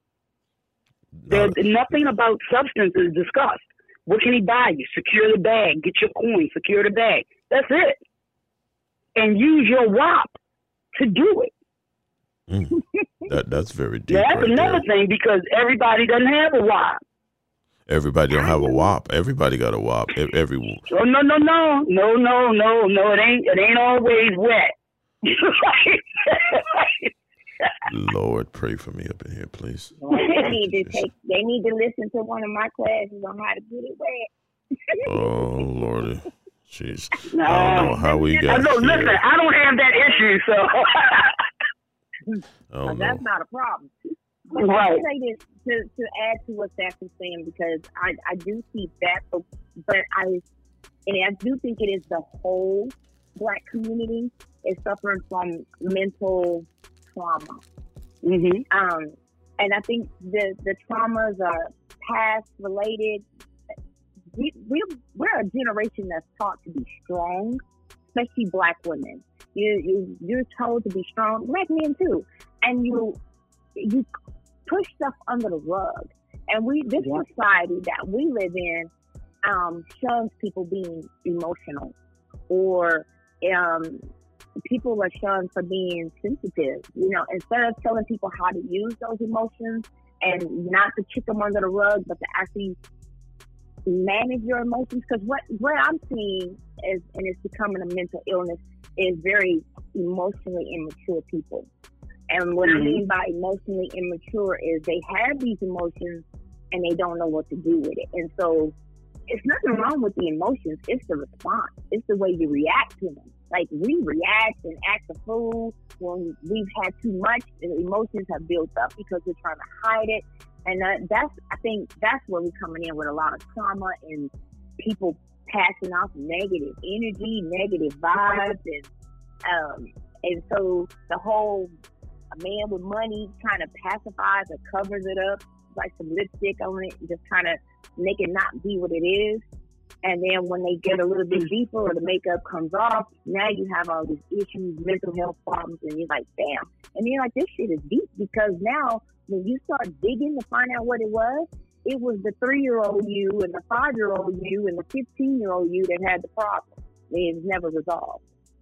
There's nothing about substance is discussed. What can he buy you? Secure the bag, get your coin, secure the bag. That's it. And use your W A P to do it. Mm. That that's very deep. Now, that's right another there. thing, because everybody doesn't have a W A P. Everybody don't have a W A P. Everybody got a W A P. E- Everyone. Oh, no, no, no, no, no, no, no. It ain't. It ain't always wet. Lord, pray for me up in here, please. They need to take. They need to listen to one of my classes on how to get it wet. Oh Lordy, jeez. No. I don't know how we got No, here. listen, I don't have that issue, so. Oh, So no. that's not a problem. But Right. I say this to, to add to what Seth is saying, because I, I do see that, but, but I and I do think it is the whole black community is suffering from mental trauma. Mm-hmm. Um, and I think the the traumas are past related. We, we we're a generation that's taught to be strong, especially black women. You, you you're told to be strong, black men too, and you you push stuff under the rug. And we this Yeah. society that we live in um, shuns people being emotional, or um, people are shunned for being sensitive. You know, instead of telling people how to use those emotions and not to kick them under the rug, but to actually manage your emotions. Because what, what I'm seeing is, and it's becoming a mental illness, is very emotionally immature people. And what mm-hmm. I mean by emotionally immature is they have these emotions and they don't know what to do with it. And so it's nothing wrong with the emotions. It's the response. It's the way you react to them. Like, we react and act a fool when we've had too much. The emotions have built up because we're trying to hide it. And uh, that's, I think that's where we're coming in with a lot of trauma and people passing off negative energy, negative vibes. And, um, and so the whole a man with money kind of pacifies or covers it up, like some lipstick on it, and just kind of make it not be what it is. And then when they get a little bit deeper or the makeup comes off, now you have all these issues, mental health problems, and you're like, damn. And then you're like, this shit is deep, because now when you start digging to find out what it was, it was the three-year-old you and the five-year-old you and the fifteen-year-old you that had the problem. It was never resolved.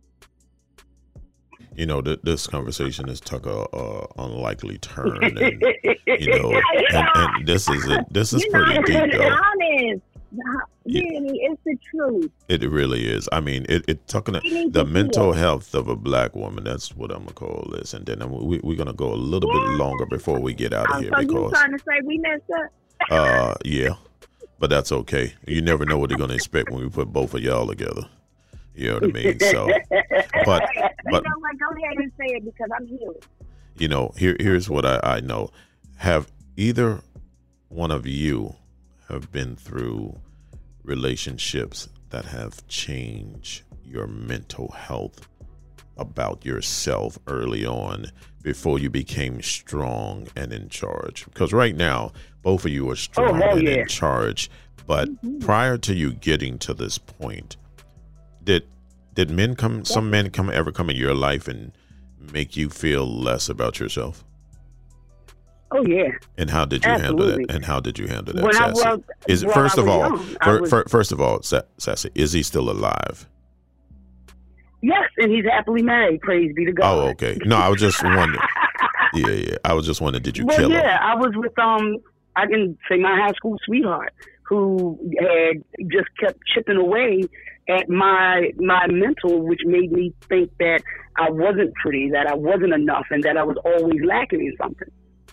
You know, th- this conversation has took a, a unlikely turn, and you know, and, and this is a, this is You're pretty deep, though. Honest. Really, it's the truth. It really is. I mean, it, it talking need the to mental heal. health of a black woman. That's what I'm gonna call this, and then we, we're gonna go a little Yeah. bit longer before we get out of Oh, here so you because, trying to say we messed up? uh, yeah, but that's okay. You never know what they're gonna expect when we put both of y'all together. You know what I mean? So, but you but know what? Go ahead and say it because I'm healed. you know, here here's what I, I know. Have either one of you have been through relationships that have changed your mental health about yourself early on before you became strong and in charge? Because right now, both of you are strong hell and yeah. in charge. But prior to you getting to this point, did did men come? Some men come ever come in your life and make you feel less about yourself? Oh yeah. And how did you Absolutely. handle that? And how did you handle that, When I Sassy? was- Is it when first I of was all, young, I fir- was- fir- first of all, Sa- Sassy, is he still alive? Yes, and he's happily married. Praise be to God. Oh, okay. No, I was just wondering. Yeah, yeah. I was just wondering, did you well, kill yeah, him? I was with um, I can say my high school sweetheart who had just kept chipping away at my my mental, which made me think that I wasn't pretty, that I wasn't enough, and that I was always lacking in something.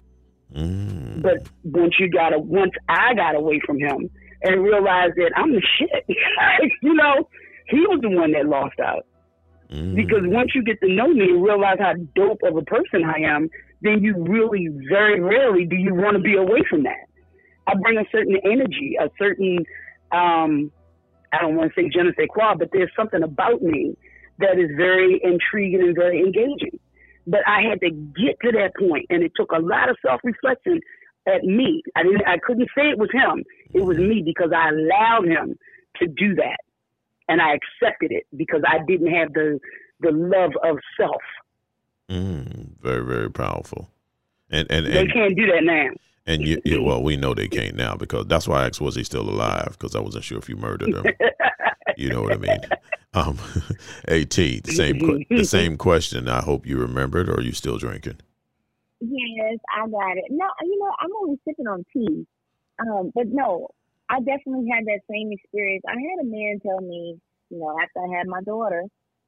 Mm. But once you got a, once I got away from him and realized that I'm the shit, you know, he was the one that lost out. Mm. Because once you get to know me and realize how dope of a person I am, then you really, very rarely do you want to be away from that. I bring a certain energy, a certain, um, I don't want to say je ne sais quoi, but there's something about me that is very intriguing and very engaging. But I had to get to that point, and it took a lot of self-reflection at me. I didn't, I couldn't say it was him. It was me, because I allowed him to do that. And I accepted it because I didn't have the the love of self. Mm. Very, very powerful. And and They and, can't do that now. and you, you, well, we know they can't now, because that's why I asked, was he still alive? Because I wasn't sure if you murdered him. You know what I mean? Um, AT, the same que- the same question. I hope you remembered, or are you still drinking? Yes, I got it. No, you know, I'm only sipping on tea. Um, but no, I definitely had that same experience. I had a man tell me, you know, after I had my daughter,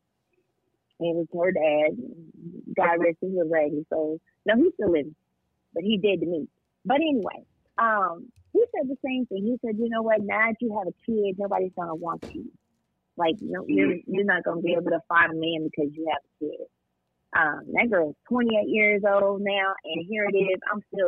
it was her dad, God rest his already. So, no, he's still living, but he did to me. But anyway, um, he said the same thing. He said, you know what, now that you have a kid, nobody's going to want you. Like, you know, you're, you're not going to be able to find a man because you have a kid. Um, that girl's twenty-eight years old now, and here it is. I'm still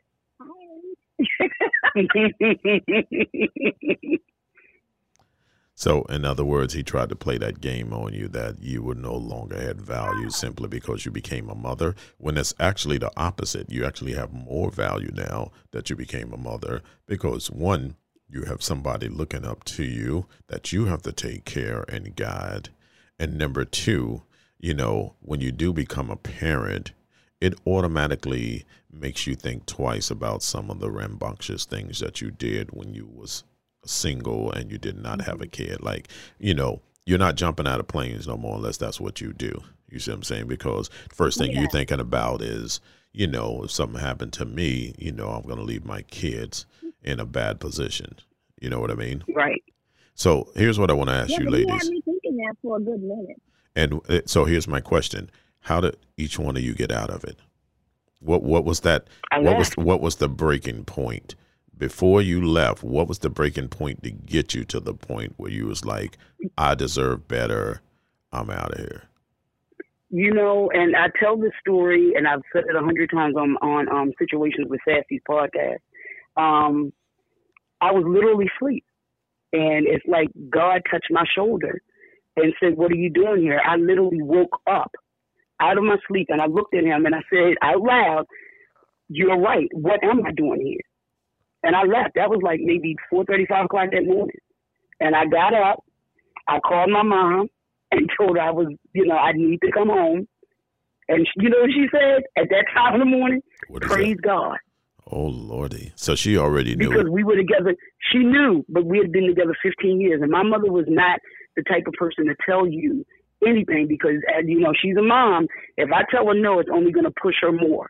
catching. So, in other words, he tried to play that game on you that you would no longer had value simply because you became a mother, when it's actually the opposite. You actually have more value now that you became a mother, because one, you have somebody looking up to you that you have to take care and guide. And number two, you know, when you do become a parent, it automatically makes you think twice about some of the rambunctious things that you did when you was single and you did not have a kid. Like, you know, you're not jumping out of planes no more unless that's what you do. You see what I'm saying? Because the first thing Yeah. you're thinking about is, you know, if something happened to me, you know, I'm going to leave my kids in a bad position. You know what I mean? Right. So here's what I want to ask Yeah, you, but he ladies. had me thinking that for a good minute. And uh, so here's my question: how did each one of you get out of it? What what was that? I What was left. what was the breaking point before you left? What was the breaking point to get you to the point where you was like, I deserve better, I'm out of here? You know, and I tell this story, and I've said it a hundred times on on um, Situations with Sassy's podcast. Um, I was literally asleep, and it's like God touched my shoulder and said, "What are you doing here?" I literally woke up out of my sleep, and I looked at him, and I said out loud, "You're right. What am I doing here?" And I left. That was like maybe four thirty, five o'clock that morning. And I got up. I called my mom and told her I was, you know, I need to come home. And she, you know what she said at that time in the morning? What is Praise that? God. Oh, Lordy. So she already knew. Because we were together. She knew, but we had been together fifteen years. And my mother was not the type of person to tell you anything because, as you know, she's a mom. If I tell her no, it's only going to push her more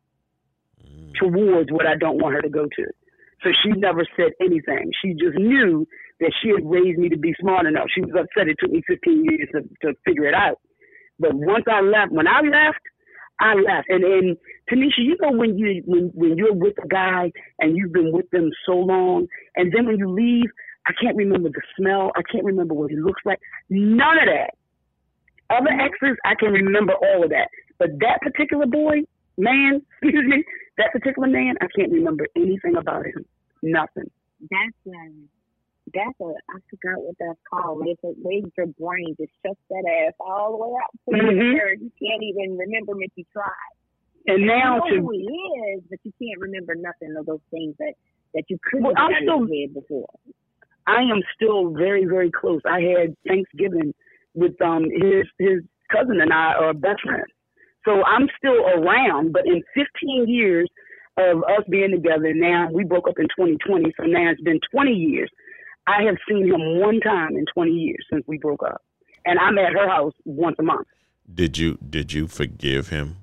mm. towards what I don't want her to go to. So she never said anything. She just knew that she had raised me to be smart enough. She was upset it took me fifteen years to, to figure it out. But once I left, when I left, I left. And and Tanisha, you know when you when, when you're with a guy and you've been with them so long, and then when you leave, I can't remember the smell. I can't remember what he looks like. None of that. Other exes, I can remember all of that. But that particular boy, man, excuse me, that particular man, I can't remember anything about him. Nothing. That's um, that's a I forgot what that's called. It's a way your brain just shuts that ass all the way out. Mm-hmm. You can't even remember him if you try. And now you know to who he is, but you can't remember nothing of those things that, that you couldn't well, have I'm still, head before. I am still very, very close. I had Thanksgiving with um his his cousin and I are best friends. So I'm still around, but in fifteen years of us being together, now we broke up in twenty twenty, so now it's been twenty years. I have seen him one time in twenty years since we broke up, and I'm at her house once a month. Did you did you forgive him?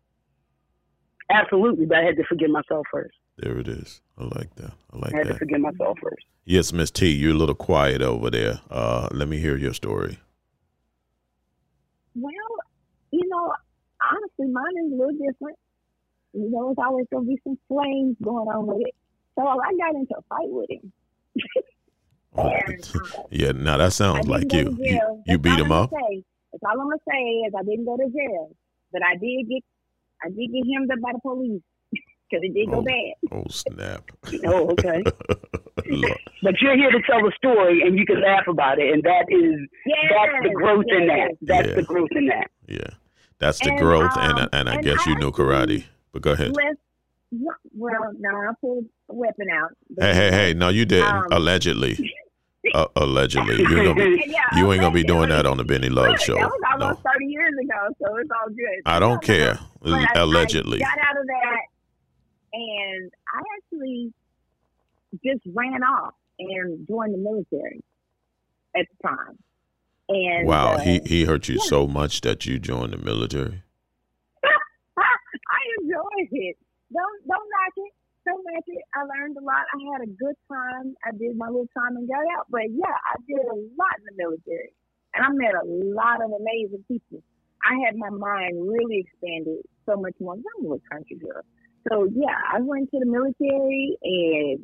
Absolutely, but I had to forgive myself first. There it is. I like that. I like I had that. to forgive myself first. Yes, Miss T, you're a little quiet over there. Uh, let me hear your story. Well, you know, honestly, mine is a little different. You know, it's always going to be some flames going on with it. So I got into a fight with him. Oh, and, uh, yeah, now that sounds like you. You, you beat him up? Say. That's all I'm going to say is I didn't go to jail. But I did get I did get hemmed up by the police because it did oh, go bad. Oh, snap. Oh, okay. But you're here to tell a story, and you can laugh about it, and that is yes, that's the growth yes. in that. That's yeah. the growth in that. Yeah, that's the and, growth, um, and and I and guess I you knew karate. But go ahead. Well, no, I pulled a weapon out. Hey, hey, hey! No, you didn't. Um, allegedly, uh, allegedly, you ain't gonna be, yeah, you ain't gonna be doing that on the Benny Love Look, Show. That was almost no. thirty years ago, so it's all good. I don't care. But I, allegedly, I got out of that, and I actually just ran off and joined the military at the time. And wow, uh, he he hurt you yeah. so much that you joined the military. I enjoyed it. Don't don't knock it. Don't knock it. I learned a lot. I had a good time. I did my little time and got out. But yeah, I did a lot in the military, and I met a lot of amazing people. I had my mind really expanded so much more. I'm a country girl. So yeah, I went to the military, and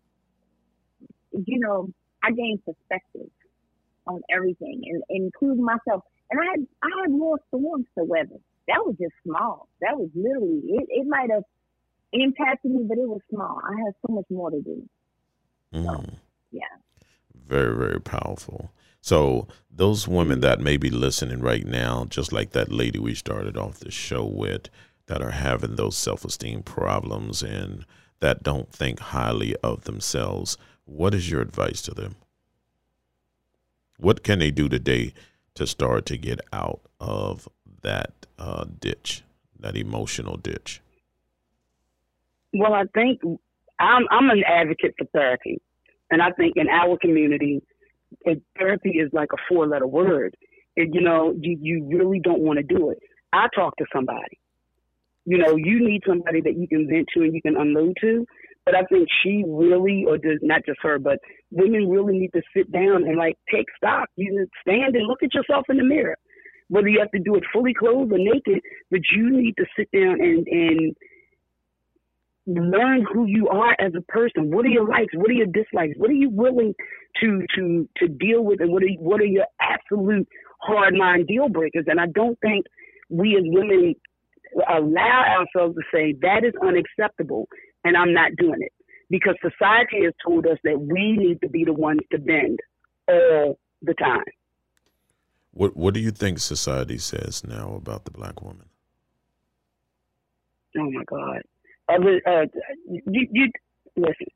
you know, I gained perspective on everything, and, and including myself. And I had I had more storms to weather. That was just small. That was literally it. It might have impacted me, but it was small. I had so much more to do. So, Mm. yeah. Very, very powerful. So those women that may be listening right now, just like that lady we started off the show with, that are having those self-esteem problems and that don't think highly of themselves, what is your advice to them? What can they do today to start to get out of that uh, ditch, that emotional ditch? Well, I think I'm I'm an advocate for therapy, and I think in our community, it, therapy is like a four-letter word. It, you know, you you really don't want to do it. I talk to somebody. You know, you need somebody that you can vent to and you can unload to. But I think she really, or does not just her, but women really need to sit down and like take stock. You need to stand and look at yourself in the mirror. Whether you have to do it fully clothed or naked, but you need to sit down and and learn who you are as a person. What are your likes? What are your dislikes? What are you willing to to to deal with? And what are what are your absolute hard line deal breakers? And I don't think we as women allow ourselves to say that is unacceptable and I'm not doing it, because society has told us that we need to be the ones to bend all the time. What What do you think society says now about the black woman? Oh my God. Other, uh, you, you listen.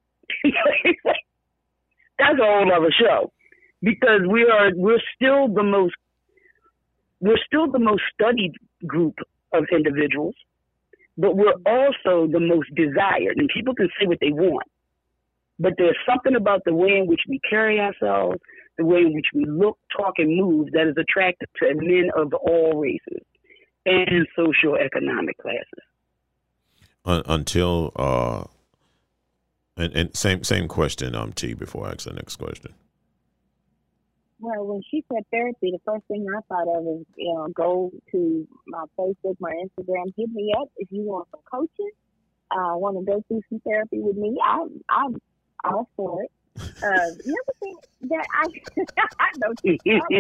That's a whole other show, because we are we're still the most we're still the most studied group of individuals. but we're also the most desired. And people can say what they want, but there's something about the way in which we carry ourselves, the way in which we look, talk, and move that is attractive to men of all races and socioeconomic classes. Un- until uh, and, and same same question, um, T. Before I ask the next question. Well, when she said therapy, the first thing I thought of is, you know, go to my Facebook, my Instagram, hit me up if you want some coaching. Uh, want to go through some therapy with me? I, I'm all for it. Uh, the other thing that I, I know she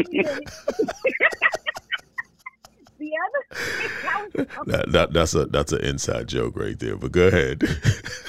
the other thing I was, that, that that's a that's an inside joke right there. But go ahead. The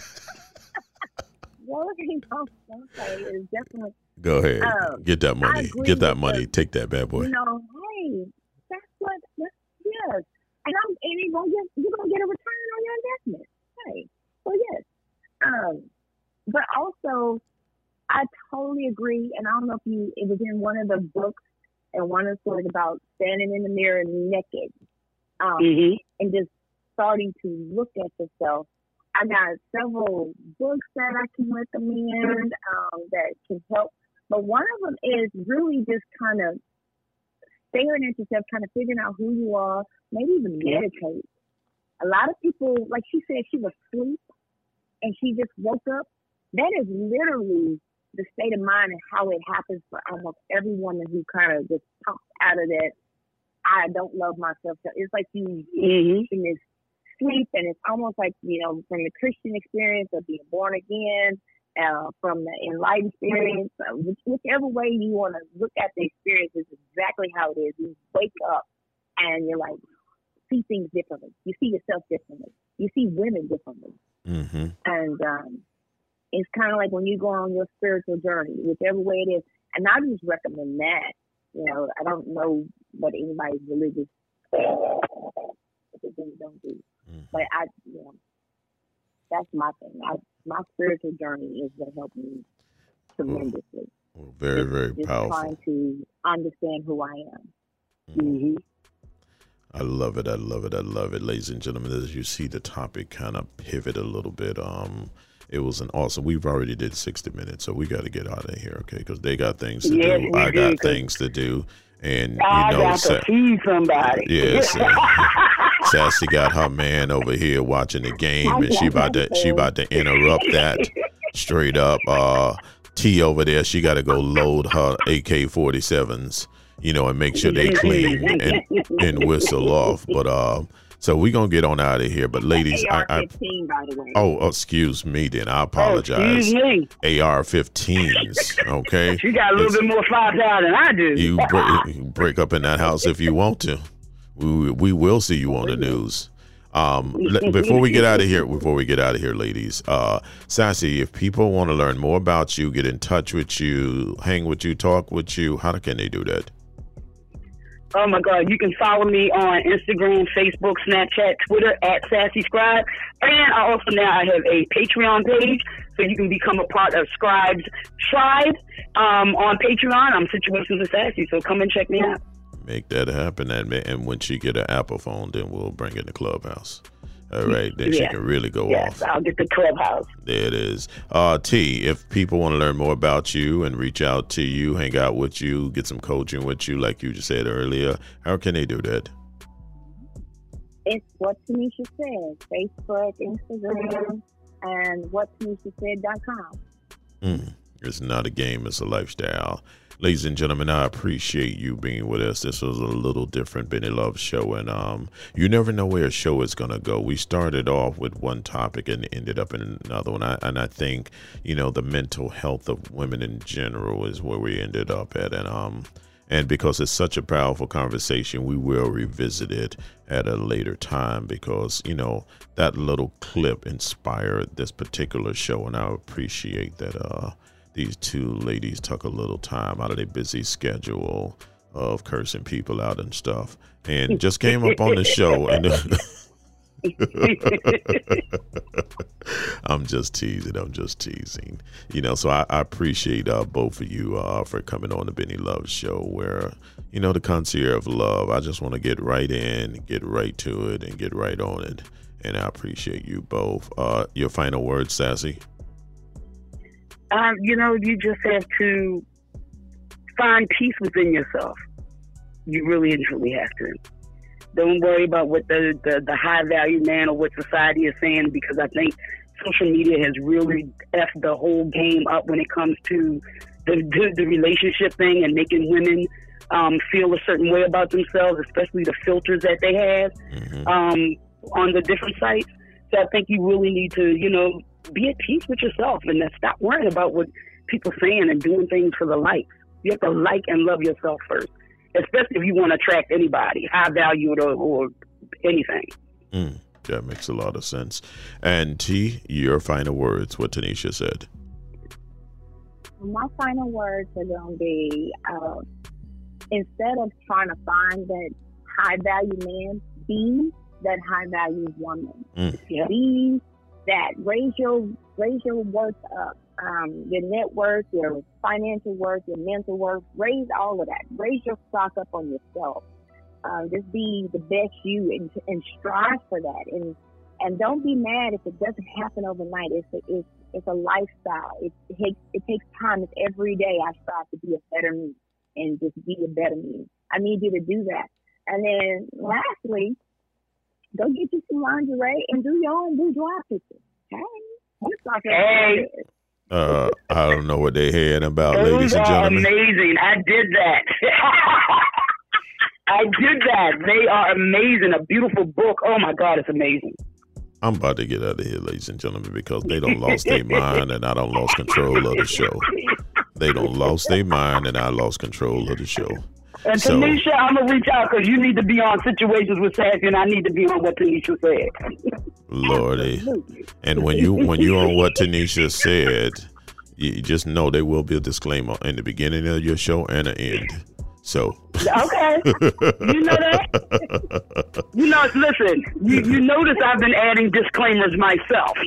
other thing I was gonna say is definitely. Go ahead. Um, Get that money. Get that money. The, Take that bad boy. You know, hey, that's what. That's, yes, and I'm and you're gonna get you're gonna get a return on your investment. Hey, so yes. Um, but also, I totally agree, and I don't know if you it was in one of the books, and one of the stories about standing in the mirror naked, um, mm-hmm. and just starting to look at yourself. I got several books that I can recommend um, that can help. But one of them is really just kind of staring at yourself, kind of figuring out who you are, maybe even meditate. A lot of people, like she said, she was asleep and she just woke up. That is literally the state of mind and how it happens for almost every woman who kind of just pops out of that, I don't love myself. So it's like you mm-hmm. in this sleep, and it's almost like, you know, from the Christian experience of being born again, Uh, from the enlightened experience, uh, which, whichever way you want to look at the experience is exactly how it is. You wake up and you're like, see things differently. You see yourself differently. You see women differently. Mm-hmm. And um, it's kind of like when you go on your spiritual journey, whichever way it is. And I just recommend that. You know, I don't know what anybody's religious don't do, mm-hmm. but I, you know, that's my thing. I, my spiritual journey is what helped me tremendously. Well, very, very just powerful. Trying to understand who I am. Mm-hmm. I love it. I love it. I love it, ladies and gentlemen. As you see, the topic kind of pivot a little bit. Um, it was an awesome. We've already did sixty minutes, so we got to get out of here, okay? Because they got things to yes, do. I got do, things to do, and I you know, got to feed somebody. Yes. Sassy got her man over here watching the game, and she about to she about to interrupt that straight up. Uh, T over there, she got to go load her A K forty-sevens, you know, and make sure they clean and, and whistle off. But uh, so we gonna get on out of here. But ladies, A R I, fifteen, by the way. oh, excuse me, then I apologize. Oh, excuse me. A R fifteens, okay. She got a little It's, bit more firepower than I do. you break, you break up in that house if you want to. We we will see you on the news. Um, l- before we get out of here, before we get out of here, ladies, uh, Sassy, if people want to learn more about you, get in touch with you, hang with you, talk with you, how can they do that? Oh my God, you can follow me on Instagram, Facebook, Snapchat, Twitter at Sassy Scribe. And I also now I have a Patreon page, so you can become a part of Scribe's Tribe um, on Patreon. I'm Situations with Sassy, so come and check me out. Make that happen, and and when she get an Apple phone, then we'll bring in the Clubhouse. All right, then yeah. she can really go yes, off. I'll get the Clubhouse. There it is. Uh, T, if people want to learn more about you and reach out to you, hang out with you, get some coaching with you, like you just said earlier, how can they do that? It's what Tanisha said. Facebook, Instagram, and what tanisha said dot com. Mm, it's not a game, it's a lifestyle. Ladies and gentlemen, I appreciate you being with us. This was a little different Benny Love show, and um, you never know where a show is going to go. We started off with one topic and ended up in another one, I, and I think, you know, the mental health of women in general is where we ended up at, and um, and because it's such a powerful conversation, we will revisit it at a later time because, you know, that little clip inspired this particular show, and I appreciate that uh, these two ladies took a little time out of their busy schedule of cursing people out and stuff and just came up on the show. And I'm just teasing. I'm just teasing. You know, so I, I appreciate uh, both of you uh, for coming on the Benny Love show where, you know, the concierge of love. I just want to get right in, get right to it, and get right on it. and I appreciate you both. Uh, your final words, Sassy? Um, you know, you just have to find peace within yourself. You really and truly have to. Don't worry about what the, the, the high value man or what society is saying, because I think social media has really effed the whole game up when it comes to the, the, the relationship thing and making women um, feel a certain way about themselves, especially the filters that they have mm-hmm. um, on the different sites. So I think you really need to, you know, be at peace with yourself and stop worrying about what people are saying and doing things for the likes. You have to like and love yourself first, especially if you want to attract anybody, high value or, or anything. Mm, that makes a lot of sense. And T, your final words, what Tanisha said. My final words are going to be, uh, instead of trying to find that high value man, be that high value woman. Mm. Yeah. Be that. Raise your raise your worth up. Um, your net worth, your financial worth, your mental worth. Raise all of that. Raise your stock up on yourself. Uh, just be the best you and, and strive for that. And and don't be mad if it doesn't happen overnight. It's a, it's it's a lifestyle. It, it takes it takes time. It's every day I strive to be a better me and just be a better me. I need you to do that. And then lastly, go get you some lingerie and do your own boudoir pictures. Hey, hey. Uh, I don't know what they're hearing about, Those ladies and gentlemen. Are amazing. I did that. I did that. They are amazing. A beautiful book. Oh my God, it's amazing. I'm about to get out of here, ladies and gentlemen, because they don't lost their mind and I don't lost control of the show. They don't lost their mind and I lost control of the show. And so, Tanisha, I'm gonna reach out because you need to be on Situations with Sassy, and I need to be on what Tanisha said. Lordy, and when you when you on what Tanisha said, you just know there will be a disclaimer in the beginning of your show and the end. So okay, you know that. You know, listen. You, you notice I've been adding disclaimers myself.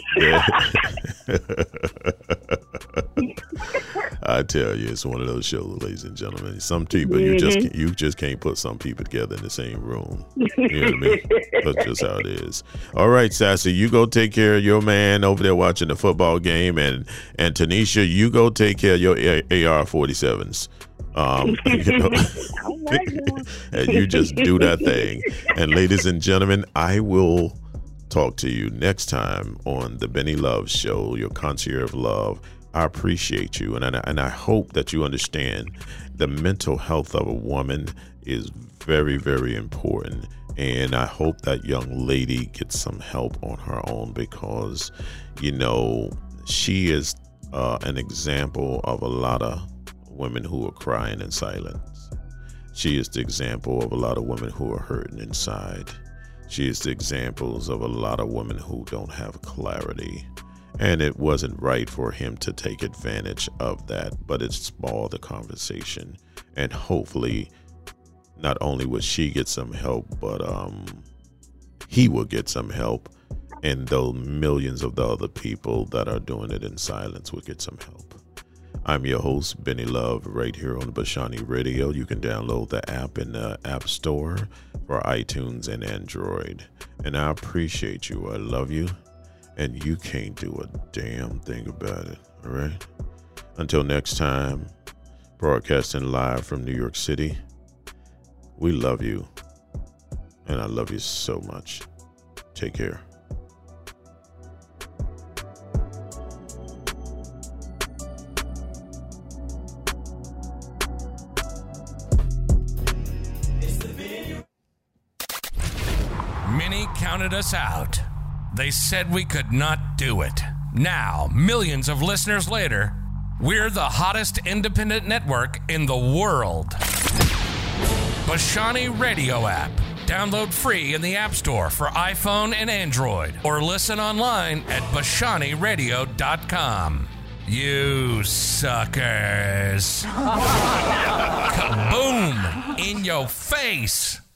I tell you, it's one of those shows, ladies and gentlemen. Some people mm-hmm. you just can't, you just can't put some people together in the same room. You know what I mean? That's just how it is. All right, Sassy, you go take care of your man over there watching the football game, and and Tanisha, you go take care of your A R forty-sevens. Um, you know, and you just do that thing. And ladies and gentlemen, I will talk to you next time on the Benny Love Show, your concierge of love. I appreciate you, and I, and I hope that you understand the mental health of a woman is very, very important. And I hope that young lady gets some help on her own, because, you know, she is uh, an example of a lot of women who are crying in silence. She is the example of a lot of women who are hurting inside. She is the examples of a lot of women who don't have clarity. And it wasn't right for him to take advantage of that, but it spoiled the conversation. And hopefully, not only will she get some help, but um, he will get some help. And those millions of the other people that are doing it in silence will get some help. I'm your host, Benny Love, right here on Bashani Radio. You can download the app in the App Store for iTunes and Android. And I appreciate you. I love you. And you can't do a damn thing about it. All right? Until next time, broadcasting live from New York City, we love you. And I love you so much. Take care. Many counted us out. They said we could not do it. Now, millions of listeners later, we're the hottest independent network in the world. Bashani Radio app. Download free in the App Store for iPhone and Android, or listen online at bashani radio dot com. You suckers. Kaboom! In your face.